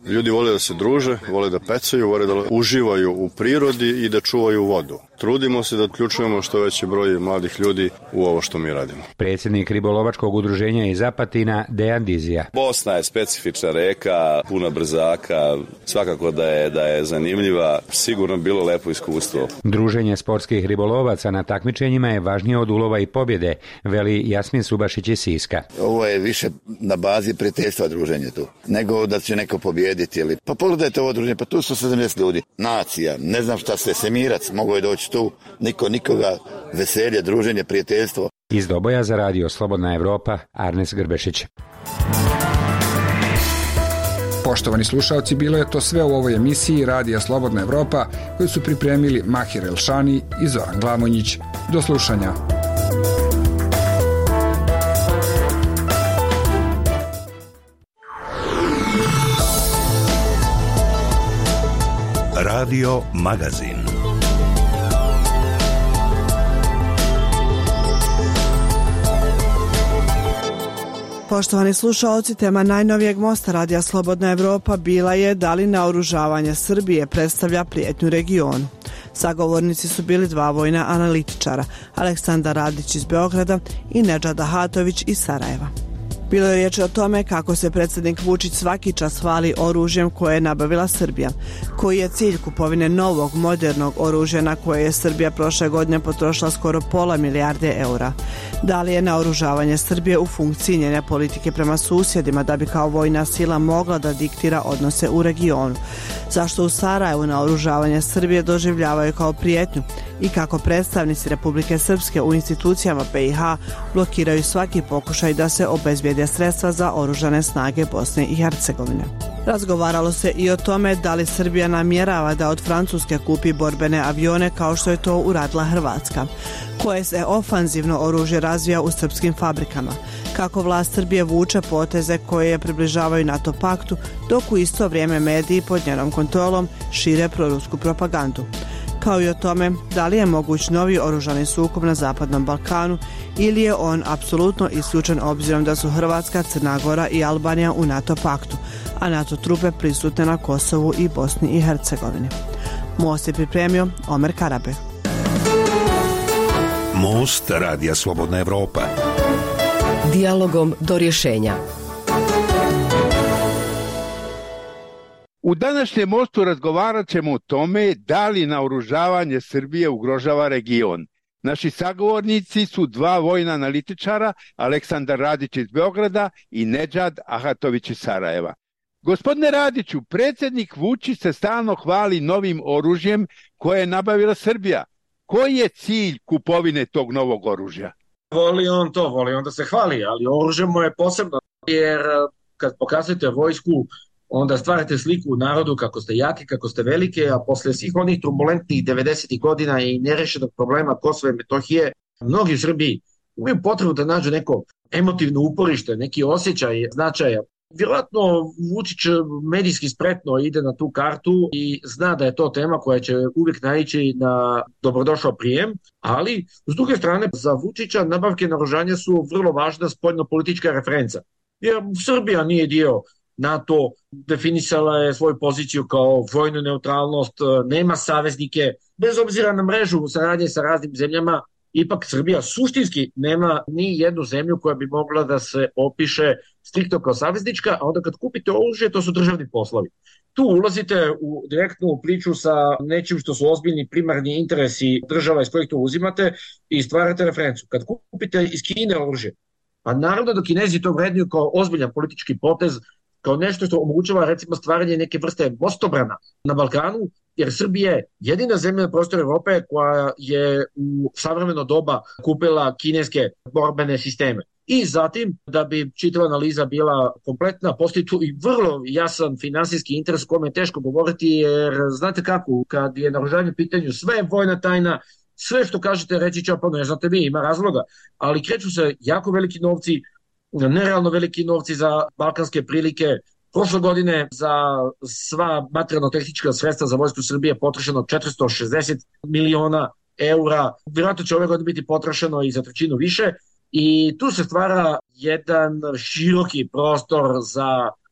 Ljudi vole da se druže, vole da pecaju, vole da uživaju u prirodi i da čuvaju vodu. Trudimo se da uključujemo što veći broj mladih ljudi u ovo što mi radimo. Predsjednik ribolovačkog udruženja iz Apatina, Dejan Dizija. Bosna je specifična reka, puna brzaka, svakako da je, da je zanimljiva, sigurno bilo lepo iskustvo. Druženje sportskih ribolovaca na takmičenjima je važnije od ulova i pobjede, veli Jasmin Subašić iz Siska. Ovo je više na bazi prijateljstva druženje tu, nego da će neko pobjediti. Ili... Pa pogledajte ovo druženje, pa tu su sedamdeset ljudi. Nacija, ne znam šta se, Semirac, mogo je doći tu, niko nikoga, veselje, druženje, prijateljstvo. Iz Doboja za radio Slobodna Evropa, Arnes Grbešić. Poštovani slušalci, bilo je to sve u ovoj emisiji Radija Slobodna Evropa koju su pripremili Mahir Elšani i Zoran Glamonjić. Do slušanja. Radio Magazin. Poštovani slušaoci, tema najnovijeg mosta Radija Slobodna Evropa bila je da li naoružavanje Srbije predstavlja prijetnju regionu. Sagovornici su bili dva vojna analitičara, Aleksandar Radić iz Beograda i Nedžad Ahatović iz Sarajeva. Bilo je riječ o tome kako se predsjednik Vučić svaki čas hvali oružjem koje je nabavila Srbija, koji je cilj kupovine novog, modernog oružja na koje je Srbija prošle godine potrošila skoro pola milijarde eura. Da li je naoružavanje Srbije u funkciji njene politike prema susjedima da bi kao vojna sila mogla da diktira odnose u regionu? Zašto u Sarajevu naoružavanje Srbije doživljavaju kao prijetnju i kako predstavnici Republike Srpske u institucijama B i H blokiraju svaki pokušaj da se obezbijede sredstva za oružane snage Bosne i Hercegovine. Razgovaralo se i o tome da li Srbija namjerava da od Francuske kupi borbene avione kao što je to uradila Hrvatska, koje se ofanzivno oružje razvija u srpskim fabrikama, kako vlast Srbije vuče poteze koje je približavaju NATO paktu, dok u isto vrijeme mediji pod njenom kontrolom šire prorusku propagandu, kao i o tome da li je moguć novi oružani sukob na Zapadnom Balkanu ili je on apsolutno isključen obzirom da su Hrvatska, Crna Gora i Albanija u NATO paktu, a NATO trupe prisutne na Kosovu i Bosni i Hercegovini. Most je pripremio Omer Karabe. Most Radija Slobodna Evropa. Dijalogom do rješenja. U današnjem mostu razgovarat ćemo o tome da li naoružavanje Srbije ugrožava region. Naši sagovornici su dva vojna analitičara, Aleksandar Radić iz Beograda i Nedžad Ahatović iz Sarajeva. Gospodine Radiću, predsjednik Vučić se stalno hvali novim oružjem koje je nabavila Srbija. Koji je cilj kupovine tog novog oružja? Voli on to, voli on da se hvali, ali oružje mu je posebno, jer kad pokazujete vojsku, onda stvarate sliku u narodu kako ste jaki, kako ste velike, a posle svih onih turbulentnih devedesetih godina i nerešenog problema Kosova i Metohije, mnogi u Srbiji imaju potrebu da nađu neko emotivno uporište, neki osjećaj značaja. Vjerojatno Vučić medijski spretno ide na tu kartu i zna da je to tema koja će uvijek naići na dobrodošao prijem, ali s druge strane za Vučića nabavke naoružanja su vrlo važna spoljno-politička referenca. Jer Srbija nije dio NATO, definisala je svoju poziciju kao vojnu neutralnost, nema saveznike, bez obzira na mrežu saradnje sa raznim zemljama, ipak Srbija suštinski nema ni jednu zemlju koja bi mogla da se opiše striktno kao saveznička, a onda kad kupite oružje, to su državni poslovi. Tu ulazite u direktnu priču sa nečim što su ozbiljni primarni interesi država iz kojih to uzimate i stvarate referencu. Kad kupite iz Kine oružje, pa naravno da Kinezi to vrednuju kao ozbiljan politički potez, kao nešto što omogućava recimo stvaranje neke vrste mostobrana na Balkanu, jer Srbija je jedina zemlja na prostoru Evrope koja je u savremeno doba kupila kineske borbene sisteme. I zatim, da bi čitava analiza bila kompletna, postoji tu i vrlo jasan finansijski interes o kome je teško govoriti, jer znate kako, kad je naoružanje u pitanju, sve je vojna tajna, sve što kažete reći će, pa ne znate vi, ima razloga, ali kreću se jako veliki novci, nerealno veliki novci za balkanske prilike. Prošle godine za sva materijalno-tehnička sredstva za vojsku Srbije potrošeno četiristo šezdeset miliona eura. Vjerojatno će ove godine biti potrošeno i za trećinu više. I tu se stvara jedan široki prostor za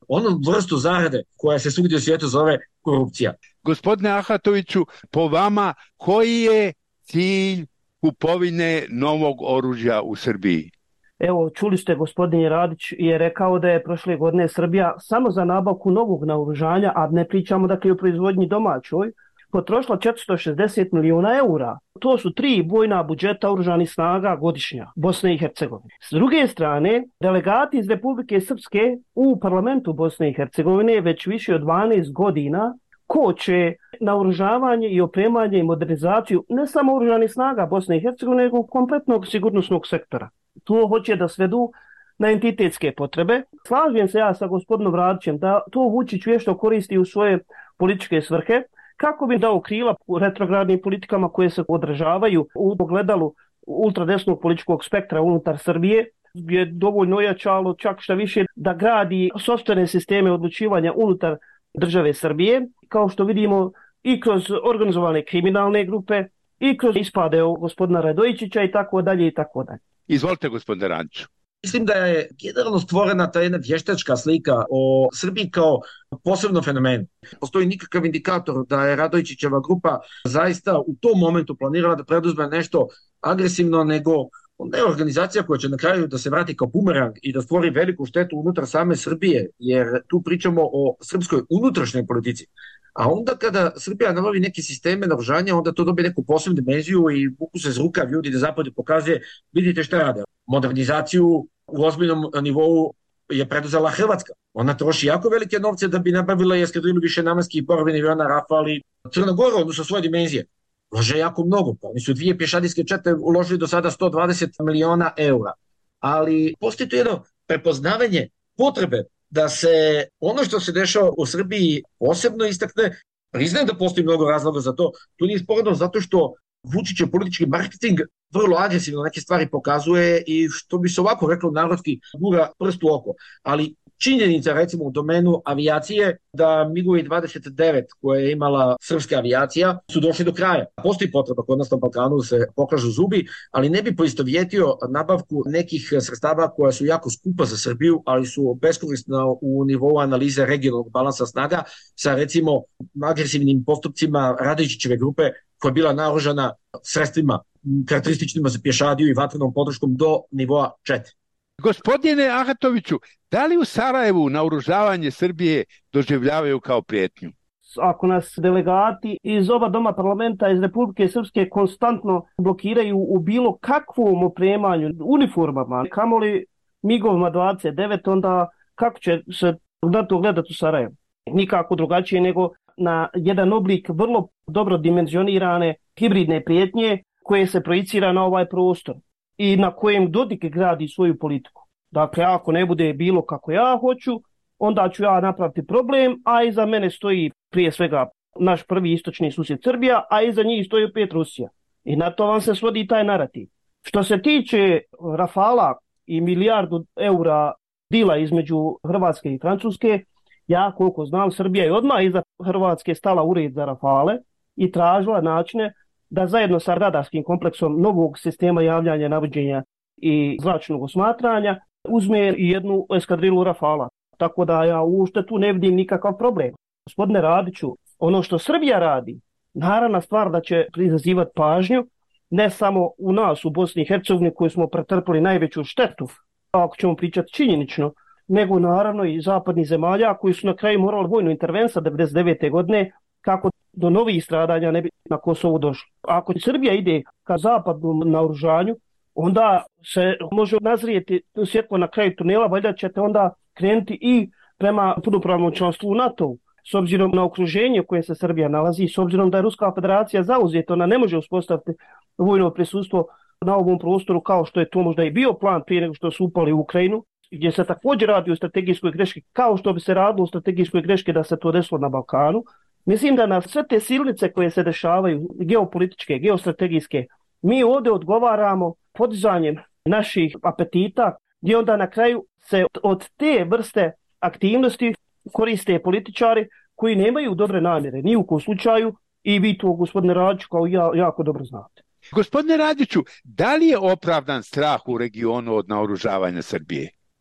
onu vrstu zarade koja se svugdje u svijetu zove korupcija. Gospodine Ahatoviću, po vama koji je cilj kupovine novog oružja u Srbiji? Evo, čuli ste, gospodin Radić je rekao da je prošle godine Srbija samo za nabavku novog naoružanja, a ne pričamo dakle o proizvodnji domaćoj, potrošila četiristo šezdeset milijuna eura. To su tri vojna budžeta oružanih snaga godišnja Bosne i Hercegovine. S druge strane, delegati iz Republike Srpske u parlamentu Bosne i Hercegovine već više od dvanaest godina koče naoružavanje i opremanje i modernizaciju ne samo oružanih snaga Bosne i Hercegovine, nego kompletnog sigurnosnog sektora. To hoće da svedu na entitetske potrebe. Slažem se ja sa gospodinom Radićem da to Vučić vješto koristi u svoje političke svrhe, kako bi dao krila retrogradnim politikama koje se održavaju u pogledalu ultradesnog političkog spektra unutar Srbije, je dovoljno ojačalo čak šta više da gradi sopstvene sisteme odlučivanja unutar države Srbije, kao što vidimo i kroz organizovane kriminalne grupe, i kroz ispade gospodina Radojičića i tako dalje i tako dalje. Izvolite, gospodine Radiću. Mislim da je generalno stvorena ta jedna vještačka slika o Srbiji kao posebno fenomenu. Postoji nikakav indikator da je Radojičićeva grupa zaista u tom momentu planirala da preduzme nešto agresivno, nego ne organizacija koja će na kraju da se vrati kao bumerang i da stvori veliku štetu unutar same Srbije, jer tu pričamo o srpskoj unutrašnjoj politici. A onda kada Srbija nabavi neke sisteme naoružanja, onda to dobije neku posebnu dimenziju i vuku se z rukav ljudi da zapad pokazuje, vidite šta rade. Modernizaciju u ozbiljnom nivou je preduzela Hrvatska. Ona troši jako velike novce da bi nabavila i eskadrilu više namenskih borbenih aviona Rafale. Crna Gora odnosno svoje dimenzije ulože jako mnogo. Oni su dvije pješadijske čete uložili do sada sto dvadeset miliona eura. Ali postoji to jedno prepoznavanje potrebe da se ono što se dešava u Srbiji posebno istakne. Priznajem da postoji mnogo razloga za to. Tu nije sporno zato što Vučićev politički marketing vrlo agresivno neke stvari pokazuje i što bi se ovako reklo narodski gura prst u oko. Ali činjenica recimo u domenu avijacije da migovi dvadeset devet koje je imala srpska avijacija su došli do kraja. Postoji potreba kod nas na Balkanu da se pokažu zubi, ali ne bi poistovjetio nabavku nekih sredstava koja su jako skupa za Srbiju, ali su beskorisna u nivou analize regionalnog balansa snaga sa recimo agresivnim postupcima Radojičićeve grupe koja je bila naoružana sredstvima karakterističnima za pješadiju i vatrenom podrškom do nivoa četiri. Gospodine Ahatoviću, da li u Sarajevu naoružavanje Srbije doživljavaju kao prijetnju? Ako nas delegati iz oba doma parlamenta iz Republike Srpske konstantno blokiraju u bilo kakvom opremanju, uniformama, kamoli migovima dvadeset devet, onda kako će se na to gledati u Sarajevu? Nikako drugačije nego na jedan oblik vrlo dobro dimenzionirane hibridne prijetnje koje se projicira na ovaj prostor i na kojem Dodik gradi svoju politiku. Dakle, ako ne bude bilo kako ja hoću, onda ću ja napraviti problem, a iza mene stoji prije svega naš prvi istočni susjed Srbija, a iza njih stoji opet Rusija. I na to vam se svodi taj narativ. Što se tiče Rafala i milijardu eura dila između Hrvatske i Francuske, ja koliko znam, Srbija je odmah iza Hrvatske stala u red za Rafale i tražila načine da zajedno sa radarskim kompleksom novog sistema javljanja, navođenja i zračnog osmatranja uzme i jednu eskadrilu Rafala. Tako da ja uopšte tu ne vidim nikakav problem. Gospodine Radiću, ono što Srbija radi, naravna stvar da će izazivati pažnju, ne samo u nas u Bosni i Hercegovini koji smo pretrpili najveću štetu, ako ćemo pričati činjenično, nego naravno i zapadnih zemalja koji su na kraju morali vojnu intervenciju devedeset devete godine kako do novih stradanja ne bi na Kosovu došlo. Ako Srbija ide ka zapadnom naoružanju, onda se može nazrijeti svjetlo na kraju tunela, valjda ćete onda krenuti i prema punopravnom članstvu u NATO-u. S obzirom na okruženje u kojem se Srbija nalazi, s obzirom da je Ruska federacija zauzeta, ona ne može uspostaviti vojno prisustvo na ovom prostoru kao što je to možda i bio plan prije nego što su upali u Ukrajinu, gdje se također radi o strategijskoj greški, kao što bi se radilo o strategijskoj greški da se to desilo na Balkanu. Mislim da na sve te silnice koje se dešavaju, geopolitičke, geostrategijske, mi ovdje odgovaramo podizanjem naših apetita, gdje onda na kraju se od te vrste aktivnosti koriste političari koji nemaju dobre namjere, ni u kom slučaju, i vi to, gospodine Radiću, kao ja, jako dobro znate. Gospodine Radiću, da li je opravdan strah u regionu od naoružavanja Srbije?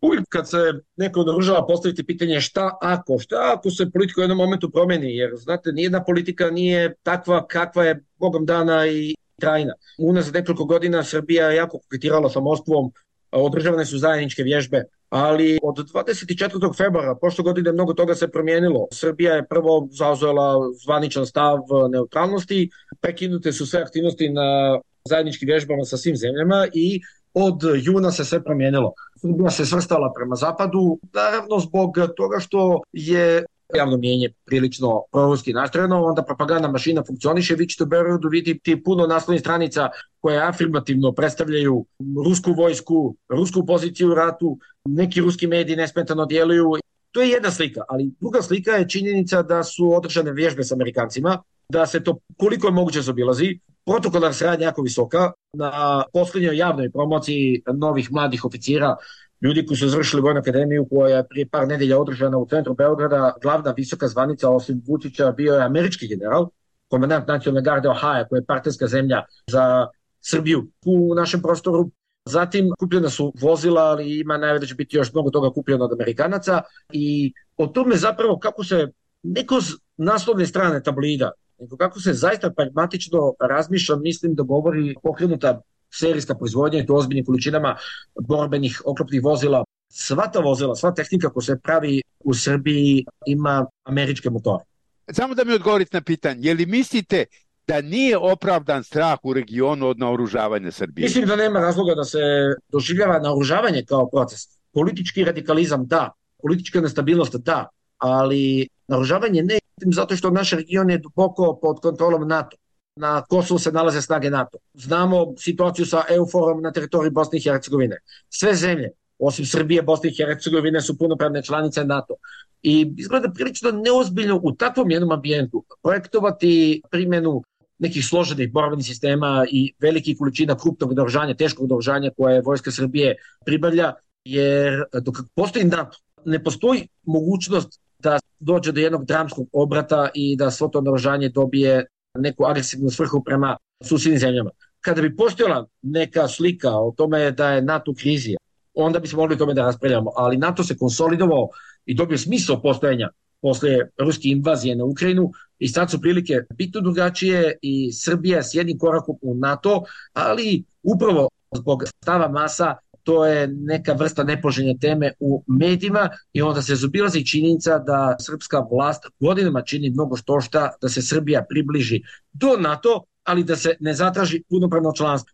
uvijek kad se neko naružava postaviti pitanje šta ako, šta ako se politika u jednom momentu promeni, jer znate, nijedna politika nije takva kakva je Bogom dana i trajna. Unazad nekoliko godina Srbija je jako koketirala sa Moskvom, održavane su zajedničke vježbe, ali od dvadeset četvrtog februara prošle godine mnogo toga se promijenilo. Srbija je prvo zauzela zvaničan stav neutralnosti, prekinute su sve aktivnosti na zajedničkim vježbama sa svim zemljama i od juna se sve promijenilo. Srbija se svrstala prema zapadu, naravno zbog toga što je javno mijenje prilično proruski nastrojeno, onda propagandna mašina funkcioniše. Vi ćete u Beogradu vidjeti puno naslovnih stranica koje afirmativno predstavljaju rusku vojsku, rusku poziciju u ratu, neki ruski mediji nesmetano djeluju. To je jedna slika, ali druga slika je činjenica da su održane vježbe s Amerikancima, da se to koliko je moguće zaobilazi. Protokolarna saradnja jako visoka. Na posljednjoj javnoj promociji novih mladih oficira, ljudi koji su završili Vojnu akademiju koja je prije par nedelja održana u centru Beograda, glavna visoka zvanica osim Vučića bio je američki general, komandant nacionalne garde Ohaja, koja je partnerska zemlja za Srbiju u našem prostoru. Zatim kupljena su vozila, ali ima najave da će biti još mnogo toga kupljeno od Amerikanaca i o tome zapravo kako se neko s naslovne strane tablida, nego kako se zaista pragmatično razmišlja, mislim da govori pokrenuta serijska proizvodnja i to ozbiljnim količinama borbenih oklopnih vozila. Sva ta vozila, sva tehnika koja se pravi u Srbiji ima američke motore. Samo da mi odgovorite na pitanje, je li mislite da nije opravdan strah u regionu od naoružavanja Srbije? Mislim da nema razloga da se doživljava naoružavanje kao proces. Politički radikalizam da, politička nestabilnost da, ali naoružavanje ne, zato što naš region je duboko pod kontrolom NATO. Na Kosovu se nalaze snage NATO. Znamo situaciju sa EUFOR-om na teritoriji Bosne i Hercegovine. Sve zemlje, osim Srbije, Bosne i Hercegovine, su punopravne članice NATO. I izgleda prilično neozbiljno u takvom jednom ambijentu projektovati primjenu nekih složenih borbenih sistema i velikih količina krupnog naoružanja, teškog naoružanja koje vojska Srbije pribavlja, jer dok postoji NATO, ne postoji mogućnost da dođe do jednog dramskog obrata i da svo to naoružanje dobije neku agresivnu svrhu prema susjednim zemljama. Kada bi postojala neka slika o tome da je NATO u krizi, onda bismo mogli o tome da raspravljamo, ali NATO se konsolidovao i dobio smisao postojanja posle ruske invazije na Ukrajinu i sad su prilike bitno drugačije i Srbija s jednim korakom u NATO, ali upravo zbog stava masa to je neka vrsta nepoželjne teme u medijima i onda se zaobilazi činjenica da srpska vlast godinama čini mnogo štošta da se Srbija približi do NATO, ali da se ne zatraži punopravno članstvo.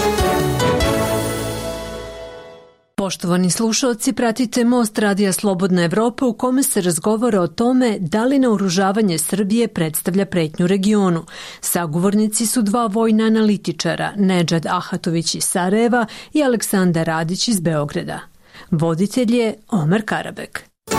Poštovani slušalci, pratite Most Radija Slobodna Evropa u kome se razgovara o tome da li naoružavanje Srbije predstavlja pretnju regionu. Sagovornici su dva vojna analitičara, Nedžad Ahatović iz Sarajeva i Aleksandar Radić iz Beograda. Voditelj je Omer Karabek.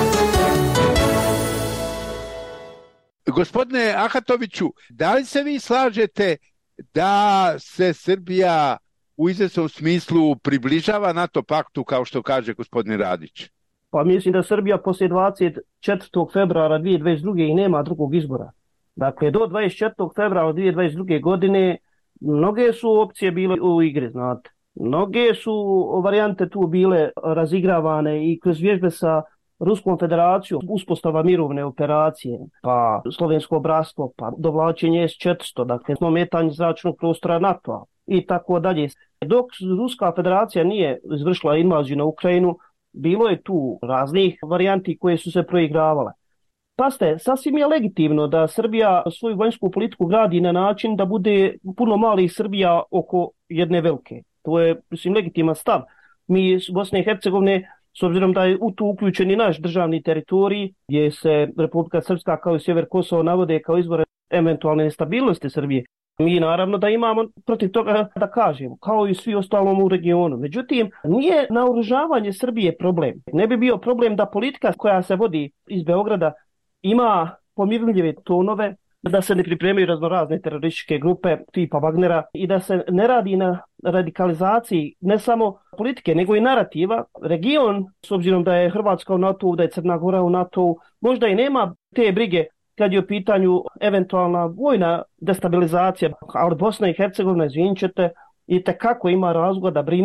Gospodine Ahatoviću, da li se vi slažete da se Srbija u izvesnom smislu približava NATO paktu, kao što kaže gospodin Radić? Pa mislim da Srbija poslije dvadeset četvrtog februara dvije hiljade dvadeset druge i nema drugog izbora. Dakle, do dvadeset četvrtog februara dvije hiljade dvadeset druge godine mnoge su opcije bile u igri, znate. Mnoge su varijante tu bile razigravane i kroz vježbe sa Ruskom federacijom, uspostava mirovne operacije, pa slovensko bratstvo, pa dovlačenje S četiristo, dakle ometanje zračnog prostora NATO-a i tako dalje. Dok Ruska federacija nije izvršila invaziju na Ukrajinu, bilo je tu raznih varijanti koje su se proigravale. Paste, sasvim je legitimno da Srbija svoju vojnsku politiku gradi na način da bude puno malih Srbija oko jedne velike. To je, mislim, legitiman stav. Mi iz Bosne i Hercegovine, s obzirom da je u tu uključen i naš državni teritorij, gdje se Republika Srpska kao i Sjever Kosovo navode kao izvore eventualne nestabilnosti Srbije, mi naravno da imamo protiv toga da kažemo, kao i svi ostalom u regionu. Međutim, nije naoružavanje Srbije problem. Ne bi bio problem da politika koja se vodi iz Beograda ima pomirljive tonove, da se ne pripremaju raznorazne terorističke grupe tipa Wagnera i da se ne radi na radikalizaciji ne samo politike, nego i narativa. Region, s obzirom da je Hrvatska u NATO, da je Crna Gora u NATO, možda i nema te brige kad je u pitanju eventualna vojna destabilizacija, ali Bosna i Hercegovina, izvinit ćete, i tekako ima razloga da brine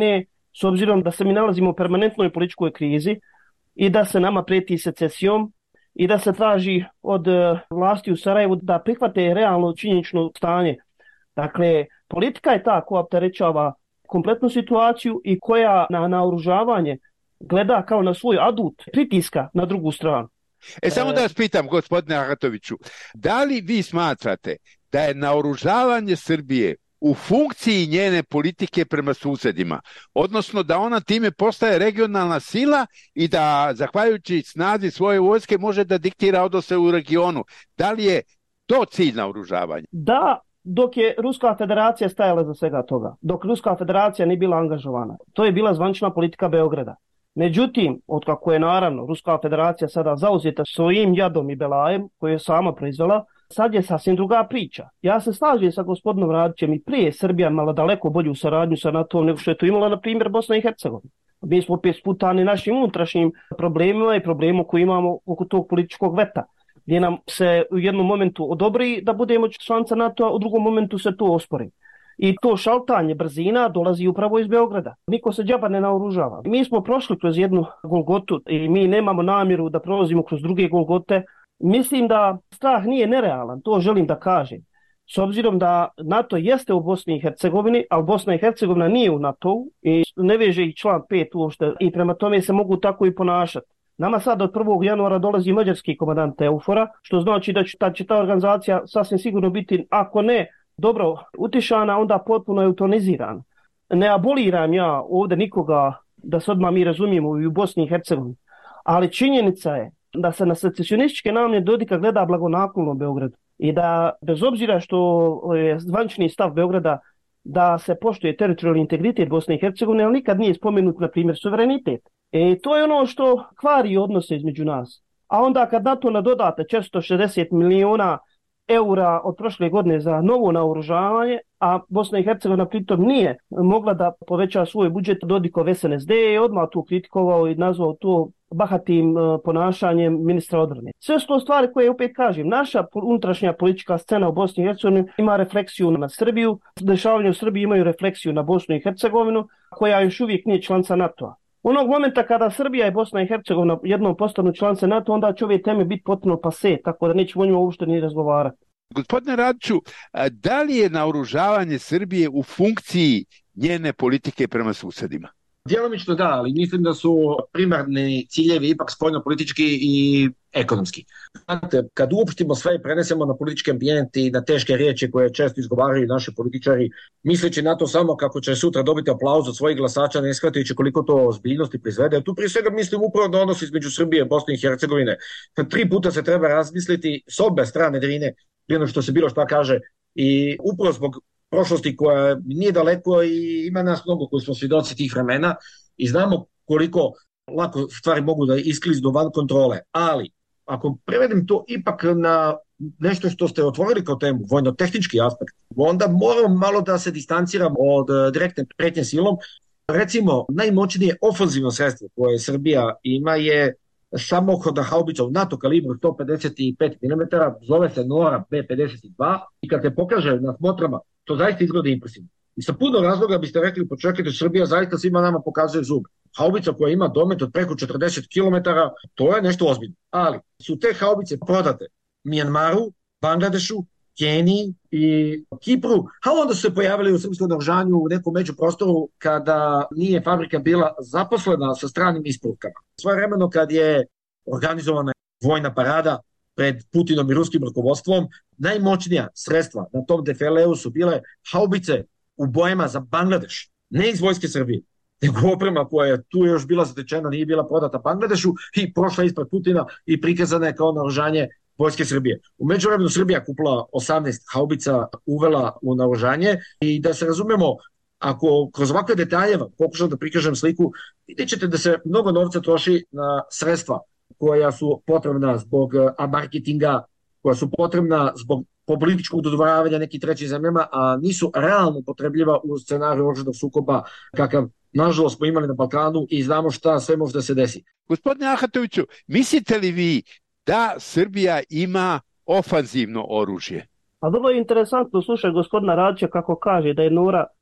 s obzirom da se mi nalazimo u permanentnoj političkoj krizi i da se nama prijeti secesijom i da se traži od vlasti u Sarajevu da prihvate realno činjenično stanje. Dakle, politika je ta koja opterećava kompletnu situaciju i koja na naoružavanje gleda kao na svoj adut pritiska na drugu stranu. E, samo da vas pitam, gospodine Ahatoviću, da li vi smatrate da je naoružavanje Srbije u funkciji njene politike prema susedima, odnosno da ona time postaje regionalna sila i da, zahvaljujući snazi svoje vojske, može da diktira odnose u regionu? Da li je to cilj naoružavanja? Da, dok je Ruska federacija stajala za svega toga, dok Ruska federacija nije bila angažovana. To je bila zvanična politika Beograda. Međutim, otkako je naravno Ruska federacija sada zauzeta svojim jadom i belajem koje je sama proizvela, sad je sasvim druga priča. Ja se slažem sa gospodinom Radićem i prije Srbija imala daleko bolju saradnju sa NATO nego što je to imala, na primjer, Bosna i Hercegovina. Mi smo opet sputani našim unutrašnjim problemima i problemom koji imamo oko tog političkog veta, gdje nam se u jednom momentu odobri da budemo članica NATO, a u drugom momentu se to ospori. I to šaltanje brzina dolazi upravo iz Beograda. Niko se džaba ne naoružava. Mi smo prošli kroz jednu Golgotu i mi nemamo namjeru da prolazimo kroz druge Golgote. Mislim da strah nije nerealan, to želim da kažem. S obzirom da NATO jeste u Bosni i Hercegovini, ali Bosna i Hercegovina nije u NATO i ne veže i član pet uopšte i prema tome se mogu tako i ponašati. Nama sad od prvog januara dolazi mađarski komandant EUFOR-a, što znači da će ta, će ta organizacija sasvim sigurno biti, ako ne dobro utišana, onda potpuno eutonizirana. Ne aboliram ja ovdje nikoga, da se odmah mi razumijemo, i u Bosni i Hercegovini, ali činjenica je da se na secesionističke namjere Dodika gleda blagonaklono Beogradu i da bez obzira što je zvanični stav Beograda da se poštuje teritorijalni integritet Bosne i Hercegovine, ali nikad nije spomenut, na primjer, suverenitet. E, to je ono što kvari odnose između nas. A onda kad na to nadodate četiristo šezdeset miliona eura od prošle godine za novo naoružavanje, a Bosna i Hercegovina pritom nije mogla da poveća svoj budžet, Dodikov S N S D je odmah tu kritikovao i nazvao to bahatim ponašanjem ministra odbrane. Sve su to stvari koje, opet kažem, naša unutrašnja politička scena u Bosni i Hercegovini ima refleksiju na Srbiju, dešavanja u Srbiji imaju refleksiju na Bosnu i Hercegovinu, koja još uvijek nije članica NATO-a. Onog momenta kada Srbija i Bosna i Hercegovina jednom postanu članice NATO, onda će ove teme biti potpuno pase, tako da nećemo o njima uopšte ni razgovarati. Gospodine Radiću, da li je naoružavanje Srbije u funkciji njene politike prema susedima? Djelomično da, ali mislim da su primarni ciljevi ipak spoljno-politički i ekonomski. Znate, kad uopštimo sve i prenesemo na politički ambijent i na teške riječi koje često izgovaraju naši političari, misleći na to samo kako će sutra dobiti aplauz od svojih glasača, ne shvatajući koliko to ozbiljnosti proizvede. Tu prije svega mislim upravo na odnos između Srbije i Bosne i Hercegovine. Tri puta se treba razmisliti s obe strane Drine, prije nego što se bilo šta kaže, i upravo zbog prošlosti koja nije daleko i ima nas mnogo koji smo svjedoci tih vremena i znamo koliko lako stvari mogu da iskliznu van kontrole. Ali, ako prevedem to ipak na nešto što ste otvorili kao temu, vojno-tehnički aspekt, onda moramo malo da se distanciramo od direktne pretnje silom. Recimo, najmoćnije ofanzivno sredstvo koje Srbija ima je samohodna haubica u NATO kalibru sto pedeset pet milimetara, zove se Nora B pedeset dva i kad se pokaže na smotrama, to zaista izgleda impresivno. I sa puno razloga biste rekli, počekajte, Srbija zaista svima nama pokazuje zub. Haubica koja ima domet od preko četrdeset kilometara, to je nešto ozbiljno. Ali su te haubice prodate Mijanmaru, Bangladešu, Keniji i Kipru, a onda su se pojavili u srpskom naoružanju u nekom međuprostoru kada nije fabrika bila zaposlena sa stranim isporukama. Svojevremeno kad je organizovana vojna parada pred Putinom i ruskim rukovodstvom, najmoćnija sredstva na tom defileu su bile haubice u bojama za Bangladeš, ne iz vojske Srbije, nego oprema koja je tu još bila zatečena, nije bila prodata Bangladešu i prošla ispred Putina i prikazana je kao naoružanje vojske Srbije. U međuvremenu Srbija kupila osamnaest haubica, uvela u naoružanje i da se razumemo, ako kroz ovakve detalje pokušam da prikažem sliku, vidjet ćete da se mnogo novca troši na sredstva koja su potrebna zbog marketinga, koja su potrebna zbog političkog dodvoravanja nekim trećim zemljama, a nisu realno potrebljiva u scenariju oružanog sukoba kakav nažalost smo imali na Balkanu i znamo šta sve može da se desi. Gospodine Ahatoviću, mislite li vi da Srbija ima ofanzivno oružje? A vrlo je interesantno slušati gospodina Radića kako kaže da je Nora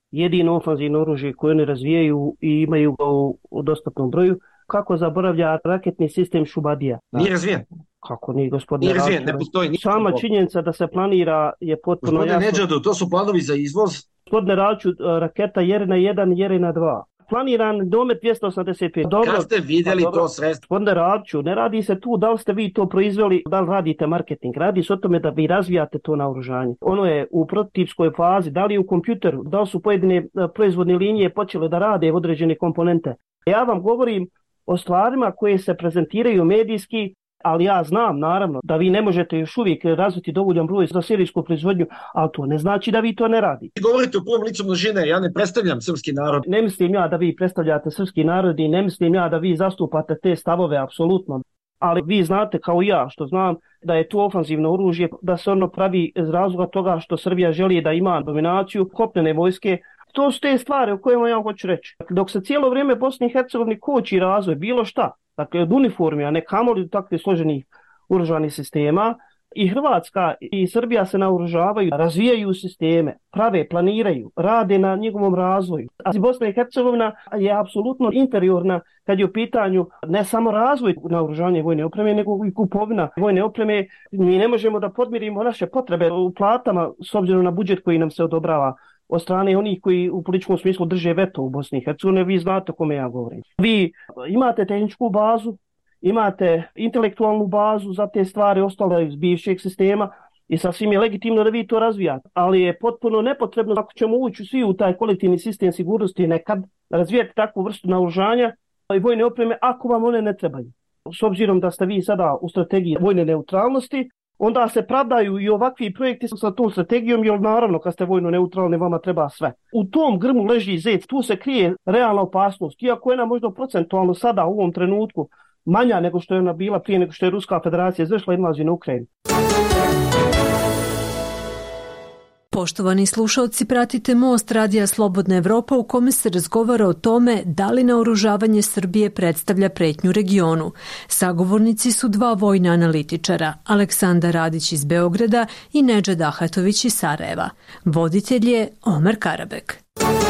jedino ofanzivno oružje koje oni razvijaju i imaju ga u, u dostatnom broju. Kako zaboravlja raketni sistem Šubadija? Nije razvijen. Kako nije, gospodine Nije razvijen, Raču? ne postoji. Sama činjenica da se planira je potpuno Gospodine jasno. Nedžadu, to su planovi za izvoz. Gospodine Raču, raketa Jerina jedan, Jerina dva. Planiran domet dvjesto osamdeset pet. Dobro, kad ste vidjeli dobro, to sredstvo? Gospodine Raču, ne radi se tu da li ste vi to proizveli, da li radite marketing. Radi se o tome da vi razvijate to naoružanje. Ono je u prototipskoj fazi, da li je u kompjuteru, da li su pojedine proizvodne linije počele da rade određene komponente. Ja vam govorim o stvarima koje se prezentiraju medijski, ali ja znam naravno da vi ne možete još uvijek razviti dovoljan broj za serijsku proizvodnju, ali to ne znači da vi to ne radite. Govorite u prvom licu množine, ja ne predstavljam srpski narod. Ne mislim ja da vi predstavljate srpski narod i ne mislim ja da vi zastupate te stavove, apsolutno. Ali vi znate kao ja što znam da je to ofanzivno oružje, da se ono pravi iz razloga toga što Srbija želi da ima dominaciju kopnene vojske. To su te stvari o kojima ja hoću reći. Dok se cijelo vrijeme Bosni i Hercegovini koči razvoj, bilo šta, dakle od uniformi, a ne kamoli do takvih složenih oružanih sistema, i Hrvatska i Srbija se naoružavaju, razvijaju sisteme, prave, planiraju, rade na njegovom razvoju. A Bosna i Hercegovina je apsolutno inferiorna kad je u pitanju ne samo razvoj naoružanja vojne opreme, nego i kupovina vojne opreme. Mi ne možemo da podmirimo naše potrebe u platama s obzirom na budžet koji nam se odobrava od strane onih koji u političkom smislu drže veto u Bosni i Hercegovini. Vi znate o kome ja govorim. Vi imate tehničku bazu, imate intelektualnu bazu za te stvari ostale iz bivšeg sistema i sasvim je legitimno da vi to razvijate. Ali je potpuno nepotrebno, ako ćemo ući svi u taj kolektivni sistem sigurnosti nekad, razvijati takvu vrstu naoružanja i vojne opreme ako vam one ne trebaju. S obzirom da ste vi sada u strategiji vojne neutralnosti, onda se pravdaju i ovakvi projekti sa tom strategijom, jer naravno kad ste vojno neutralni vama treba sve. U tom grmu leži zec, tu se krije realna opasnost, iako je ona možda procentualno sada u ovom trenutku manja nego što je ona bila prije nego što je Ruska federacija izvršila invaziju na Ukrajinu. Poštovani slušalci, pratite Most Radija Slobodna Evropa u kome se razgovara o tome da li naoružavanje Srbije predstavlja pretnju regionu. Sagovornici su dva vojna analitičara, Aleksandar Radić iz Beograda i Nedžad Ahatović iz Sarajeva. Voditelj je Omer Karabek.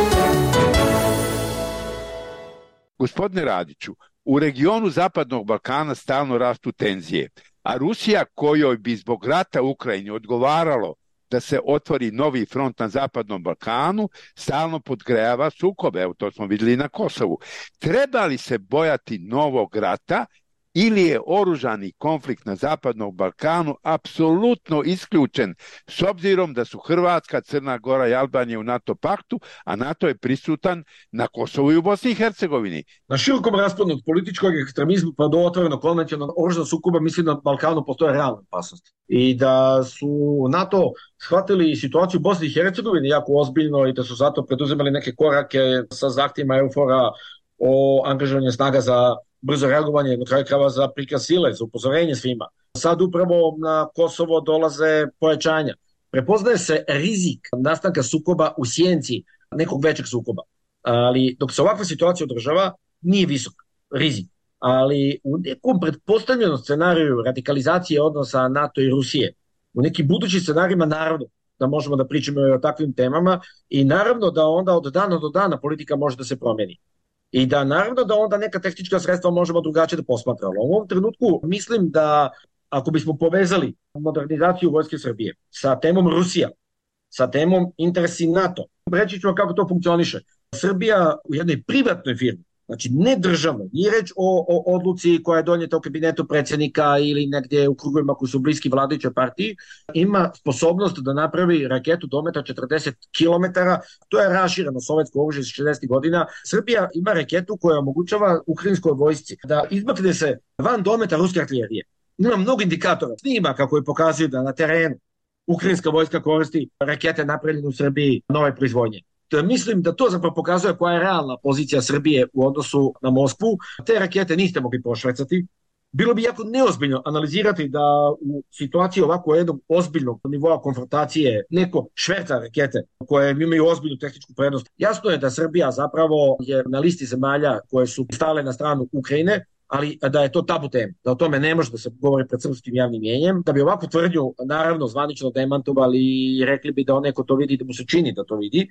Gospodine Radiću, u regionu Zapadnog Balkana stalno rastu tenzije, a Rusija, kojoj bi zbog rata u Ukrajini odgovaralo da se otvori novi front na Zapadnom Balkanu, stalno podgrejava sukobe, evo to smo vidjeli na Kosovu. Treba li se bojati novog rata ili je oružani konflikt na Zapadnom Balkanu apsolutno isključen s obzirom da su Hrvatska, Crna Gora i Albanija u NATO paktu, a NATO je prisutan na Kosovu i u Bosni i Hercegovini. Na širokom rasponu od političkog ekstremizma pa do otvorenog konvencionalnog oružanog sukoba mislim da na Balkanu postoje realne opasnosti. I da su NATO shvatili situaciju u Bosni i Hercegovini jako ozbiljno i da su zato preduzimali neke korake sa zahtjevima EUFOR-a o angažovanju snaga za brzo reagovanje, na kraju krajeva za prikaz sile, za upozorenje svima. Sad upravo na Kosovo dolaze pojačanja. Prepoznaje se rizik nastanka sukoba u sjenci nekog većeg sukoba. Ali dok se ovakva situacija održava, nije visok rizik. Ali u nekom pretpostavljenom scenariju radikalizacije odnosa NATO i Rusije, u nekim budućim scenarijima naravno da možemo da pričamo o takvim temama i naravno da onda od dana do dana politika može da se promeni. I da naravno da onda neka tehnička sredstva možemo drugačije da posmatramo. U ovom trenutku mislim da ako bismo povezali modernizaciju vojske Srbije sa temom Rusija, sa temom interesi NATO, reći ću kako to funkcioniše. Srbija u jednoj privatnoj firmi, znači ne državnoj, nije reč o, o odluci koja je donijeta u kabinetu predsjednika ili negdje u krugovima koji su bliski vladajućoj partiji, ima sposobnost da napravi raketu dometa četrdeset kilometara, to je rašireno sovjetsko oružje iz šezdesetih godina. Srbija ima raketu koja omogućava ukrajinskoj vojsci da izmakne se van dometa ruske artiljerije. Ima mnogo indikatora, snima kako je pokazuju da na terenu ukrajinska vojska koristi rakete napravljene u Srbiji nove proizvodnje. Mislim da to zapravo pokazuje koja je realna pozicija Srbije u odnosu na Moskvu. Te rakete niste mogli prošvercati. Bilo bi jako neozbiljno analizirati da u situaciji ovako jednog ozbiljnog nivoa konfrontacije neko šverca rakete koje imaju ozbiljnu tehničku prednost. Jasno je da Srbija zapravo je na listi zemalja koje su stale na stranu Ukrajine, ali da je to tabu tema, da o tome ne može da se govori pred srpskim javnim mjenjem, da bi ovakvu tvrdnju naravno zvanično demantovali i rekli bi da onaj ko to vidi da mu se čini da to vidi.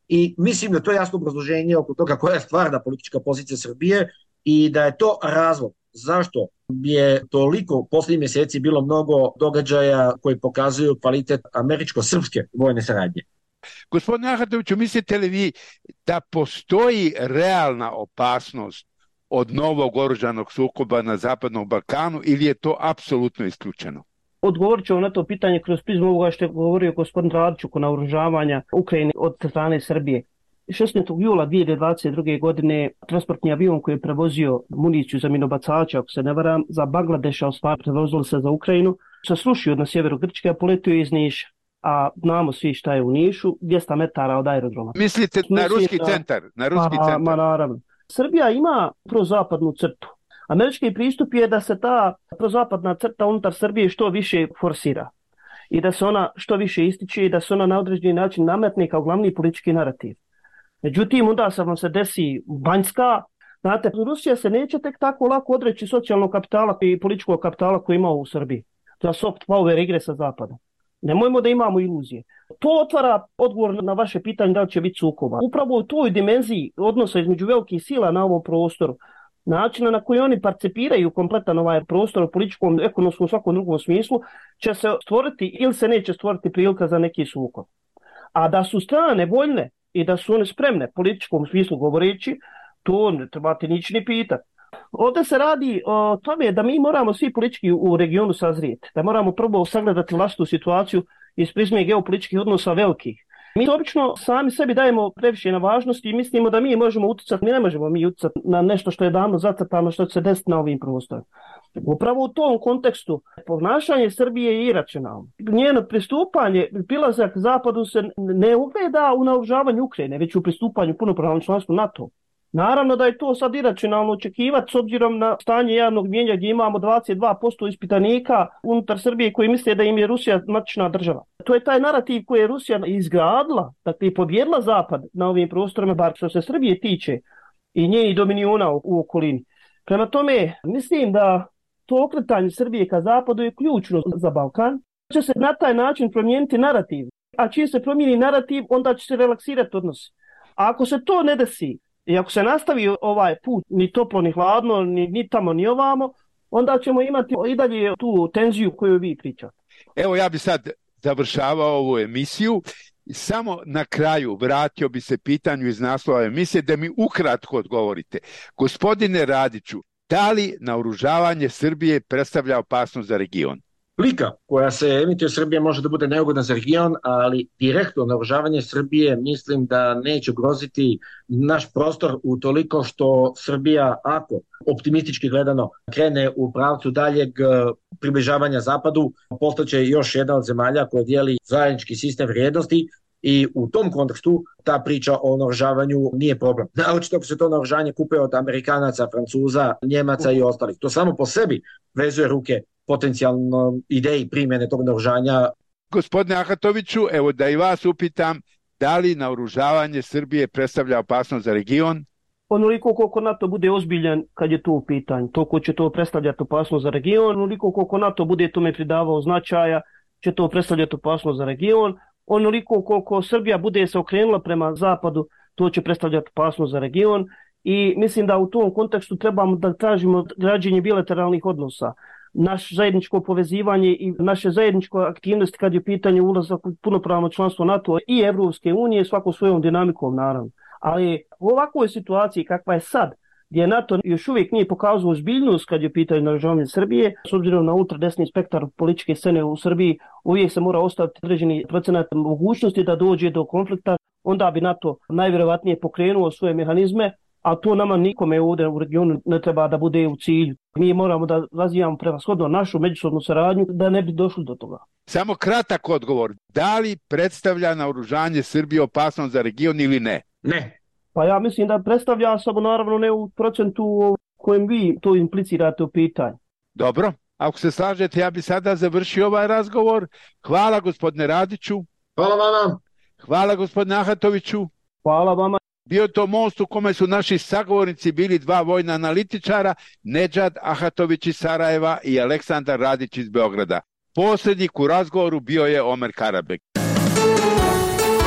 I mislim da to je jasno obrazloženje oko toga koja je stvarna politička pozicija Srbije i da je to razlog zašto je toliko posljednjih mjeseci bilo mnogo događaja koji pokazuju kvalitet američko-srpske vojne saradnje. Gospodine Ahatoviću, mislite li vi da postoji realna opasnost od novog oružanog sukoba na Zapadnom Balkanu ili je to apsolutno isključeno? Odgovorit ću na to pitanje kroz prizmu ovoga što je govorio gospodin Radić oko naoružavanja Ukrajine od strane Srbije. šesnaestog jula dvije hiljade dvadeset druge. godine transportni avion koji je prevozio municiju za minobacače, ako se ne varam, za Bangladeša, ostvar prevozilo se za Ukrajinu, se srušio na sjeveru Grčke, a poletio iz Niša. A znamo svi šta je u Nišu, dvjesto metara od aerodroma. Mislite na ruski centar? Na ruski ma, centar. Ma naravno. Srbija ima prozapadnu crtu. Američki pristup je da se ta prozapadna crta unutar Srbije što više forsira i da se ona što više ističe i da se ona na određeni način nametne kao glavni politički narativ. Međutim, onda se vam se desi Banjska. Znate, Rusija se neće tek tako lako odreći socijalnog kapitala i političkog kapitala koji ima u Srbiji. To je soft power igre sa zapada. Nemojmo da imamo iluzije. To otvara odgovor na vaše pitanje da li će biti sukoba. Upravo u toj dimenziji odnosa između velikih sila na ovom prostoru, načina na koji oni participiraju kompletan ovaj prostor u političkom, ekonomskom, svakom drugom smislu, će se stvoriti ili se neće stvoriti prilika za neki sukob. A da su strane voljne i da su one spremne, političkom smislu govoreći, to ne trebate nići ni pitati. Ovdje se radi o tome da mi moramo svi politički u regionu sazrijeti, da moramo prvo sagledati vlastitu situaciju iz prizme geopolitičkih odnosa velikih. Mi obično sami sebi dajemo previše na važnosti i mislimo da mi možemo utjecati, mi ne možemo mi utjecati na nešto što je davno zacrtano, što će se desiti na ovim prostorima. Upravo u tom kontekstu ponašanje Srbije je iracionalno. Njeno pristupanje, prilazak zapadu se ne ugleda u naoružavanju Ukrajine, već u pristupanju punopravnom članstvu NATO. Naravno da je to sad iracionalno očekivati s obzirom na stanje javnog mnijenja gdje imamo dvadeset dva posto ispitanika unutar Srbije koji misle da im je Rusija matična država. To je taj narativ koji je Rusija izgradila, dakle i pobjedila Zapad na ovim prostorima, bar što se Srbije tiče i njenih dominiona u, u okolini. Prema tome, mislim da to okretanje Srbije ka Zapadu je ključno za Balkan. Će se na taj način promijeniti narativ. A čim se promijeni narativ, onda će se relaksirati odnosi. A ako se to ne desi, i ako se nastavi ovaj put ni toplo, ni hladno, ni, ni tamo, ni ovamo, onda ćemo imati i dalje tu tenziju koju vi pričate. Evo ja bi sad završavao ovu emisiju. Samo na kraju vratio bi se pitanju iz naslova emisije da mi ukratko odgovorite. Gospodine Radiću, da li naoružavanje Srbije predstavlja opasnost za region? Slika koja se emituje Srbije može da bude neugodna za region, ali direktno naoružavanje Srbije mislim da neće ugroziti naš prostor utoliko što Srbija, ako optimistički gledano krene u pravcu daljeg približavanja Zapadu, postaće još jedna od zemalja koja dijeli zajednički sistem vrijednosti. I u tom kontekstu ta priča o naoružavanju nije problem. Naočito ako se to naoružanje kupe od Amerikanaca, Francuza, Njemaca i ostalih. To samo po sebi vezuje ruke potencijalno ideji primjene tog naoružanja. Gospodine Ahatoviću, evo da i vas upitam, da li naoružavanje Srbije predstavlja opasnost za region? Onoliko koliko NATO bude ozbiljan kad je to u pitanju, toliko će to predstavljati opasnost za region, onoliko koliko NATO bude tome pridavao značaja, će to predstavljati opasnost za region. Onoliko koliko Srbija bude se okrenula prema zapadu, to će predstavljati opasnost za region i mislim da u tom kontekstu trebamo da tražimo građenje bilateralnih odnosa. Naše zajedničko povezivanje i naše zajedničko aktivnosti kad je u pitanju ulazak u punopravno članstvo NATO i Evropske unije svako svojom dinamikom naravno. Ali u ovakvoj situaciji kakva je sad, gdje NATO još uvijek nije pokazao ozbiljnost kad je u pitanju naoružavanja Srbije, s obzirom na ultradesni spektar političke scene u Srbiji, uvijek se mora ostaviti određeni procenat mogućnosti da dođe do konflikta, onda bi NATO najvjerovatnije pokrenuo svoje mehanizme, a to nama nikome ovdje u regionu ne treba da bude u cilju. Mi moramo da razvijamo prevashodno našu međusobnu saradnju da ne bi došli do toga. Samo kratak odgovor. Da li predstavlja naoružanje Srbije opasnost za region ili ne? Ne. Pa ja mislim da predstavlja, samo naravno ne u procentu kojem vi to implicirate u pitanju. Dobro, ako se slažete, ja bi sada završio ovaj razgovor. Hvala gospodine Radiću. Hvala vama. Hvala gospodine Ahatoviću. Hvala vama. Bio to most u kome su naši sagovornici bili dva vojna analitičara, Nedžad Ahatović iz Sarajeva i Aleksandar Radić iz Beograda. Posrednik u razgovoru bio je Omer Karabek.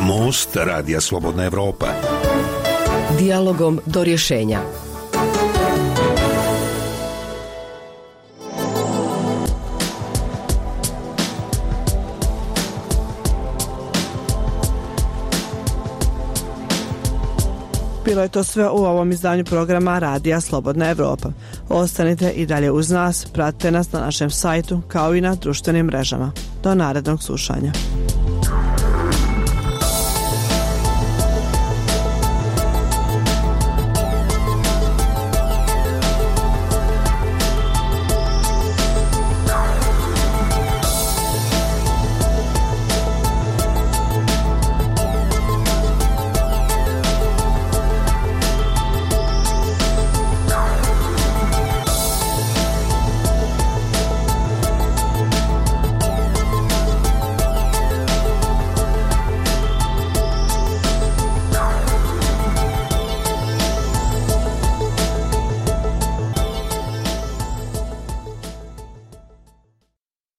Most Radija Slobodna Evropa. Dijalogom do rješenja. Bilo je to sve u ovom izdanju programa Radija Slobodna Evropa. Ostanite i dalje uz nas, pratite nas na našem sajtu kao i na društvenim mrežama. Do narednog slušanja.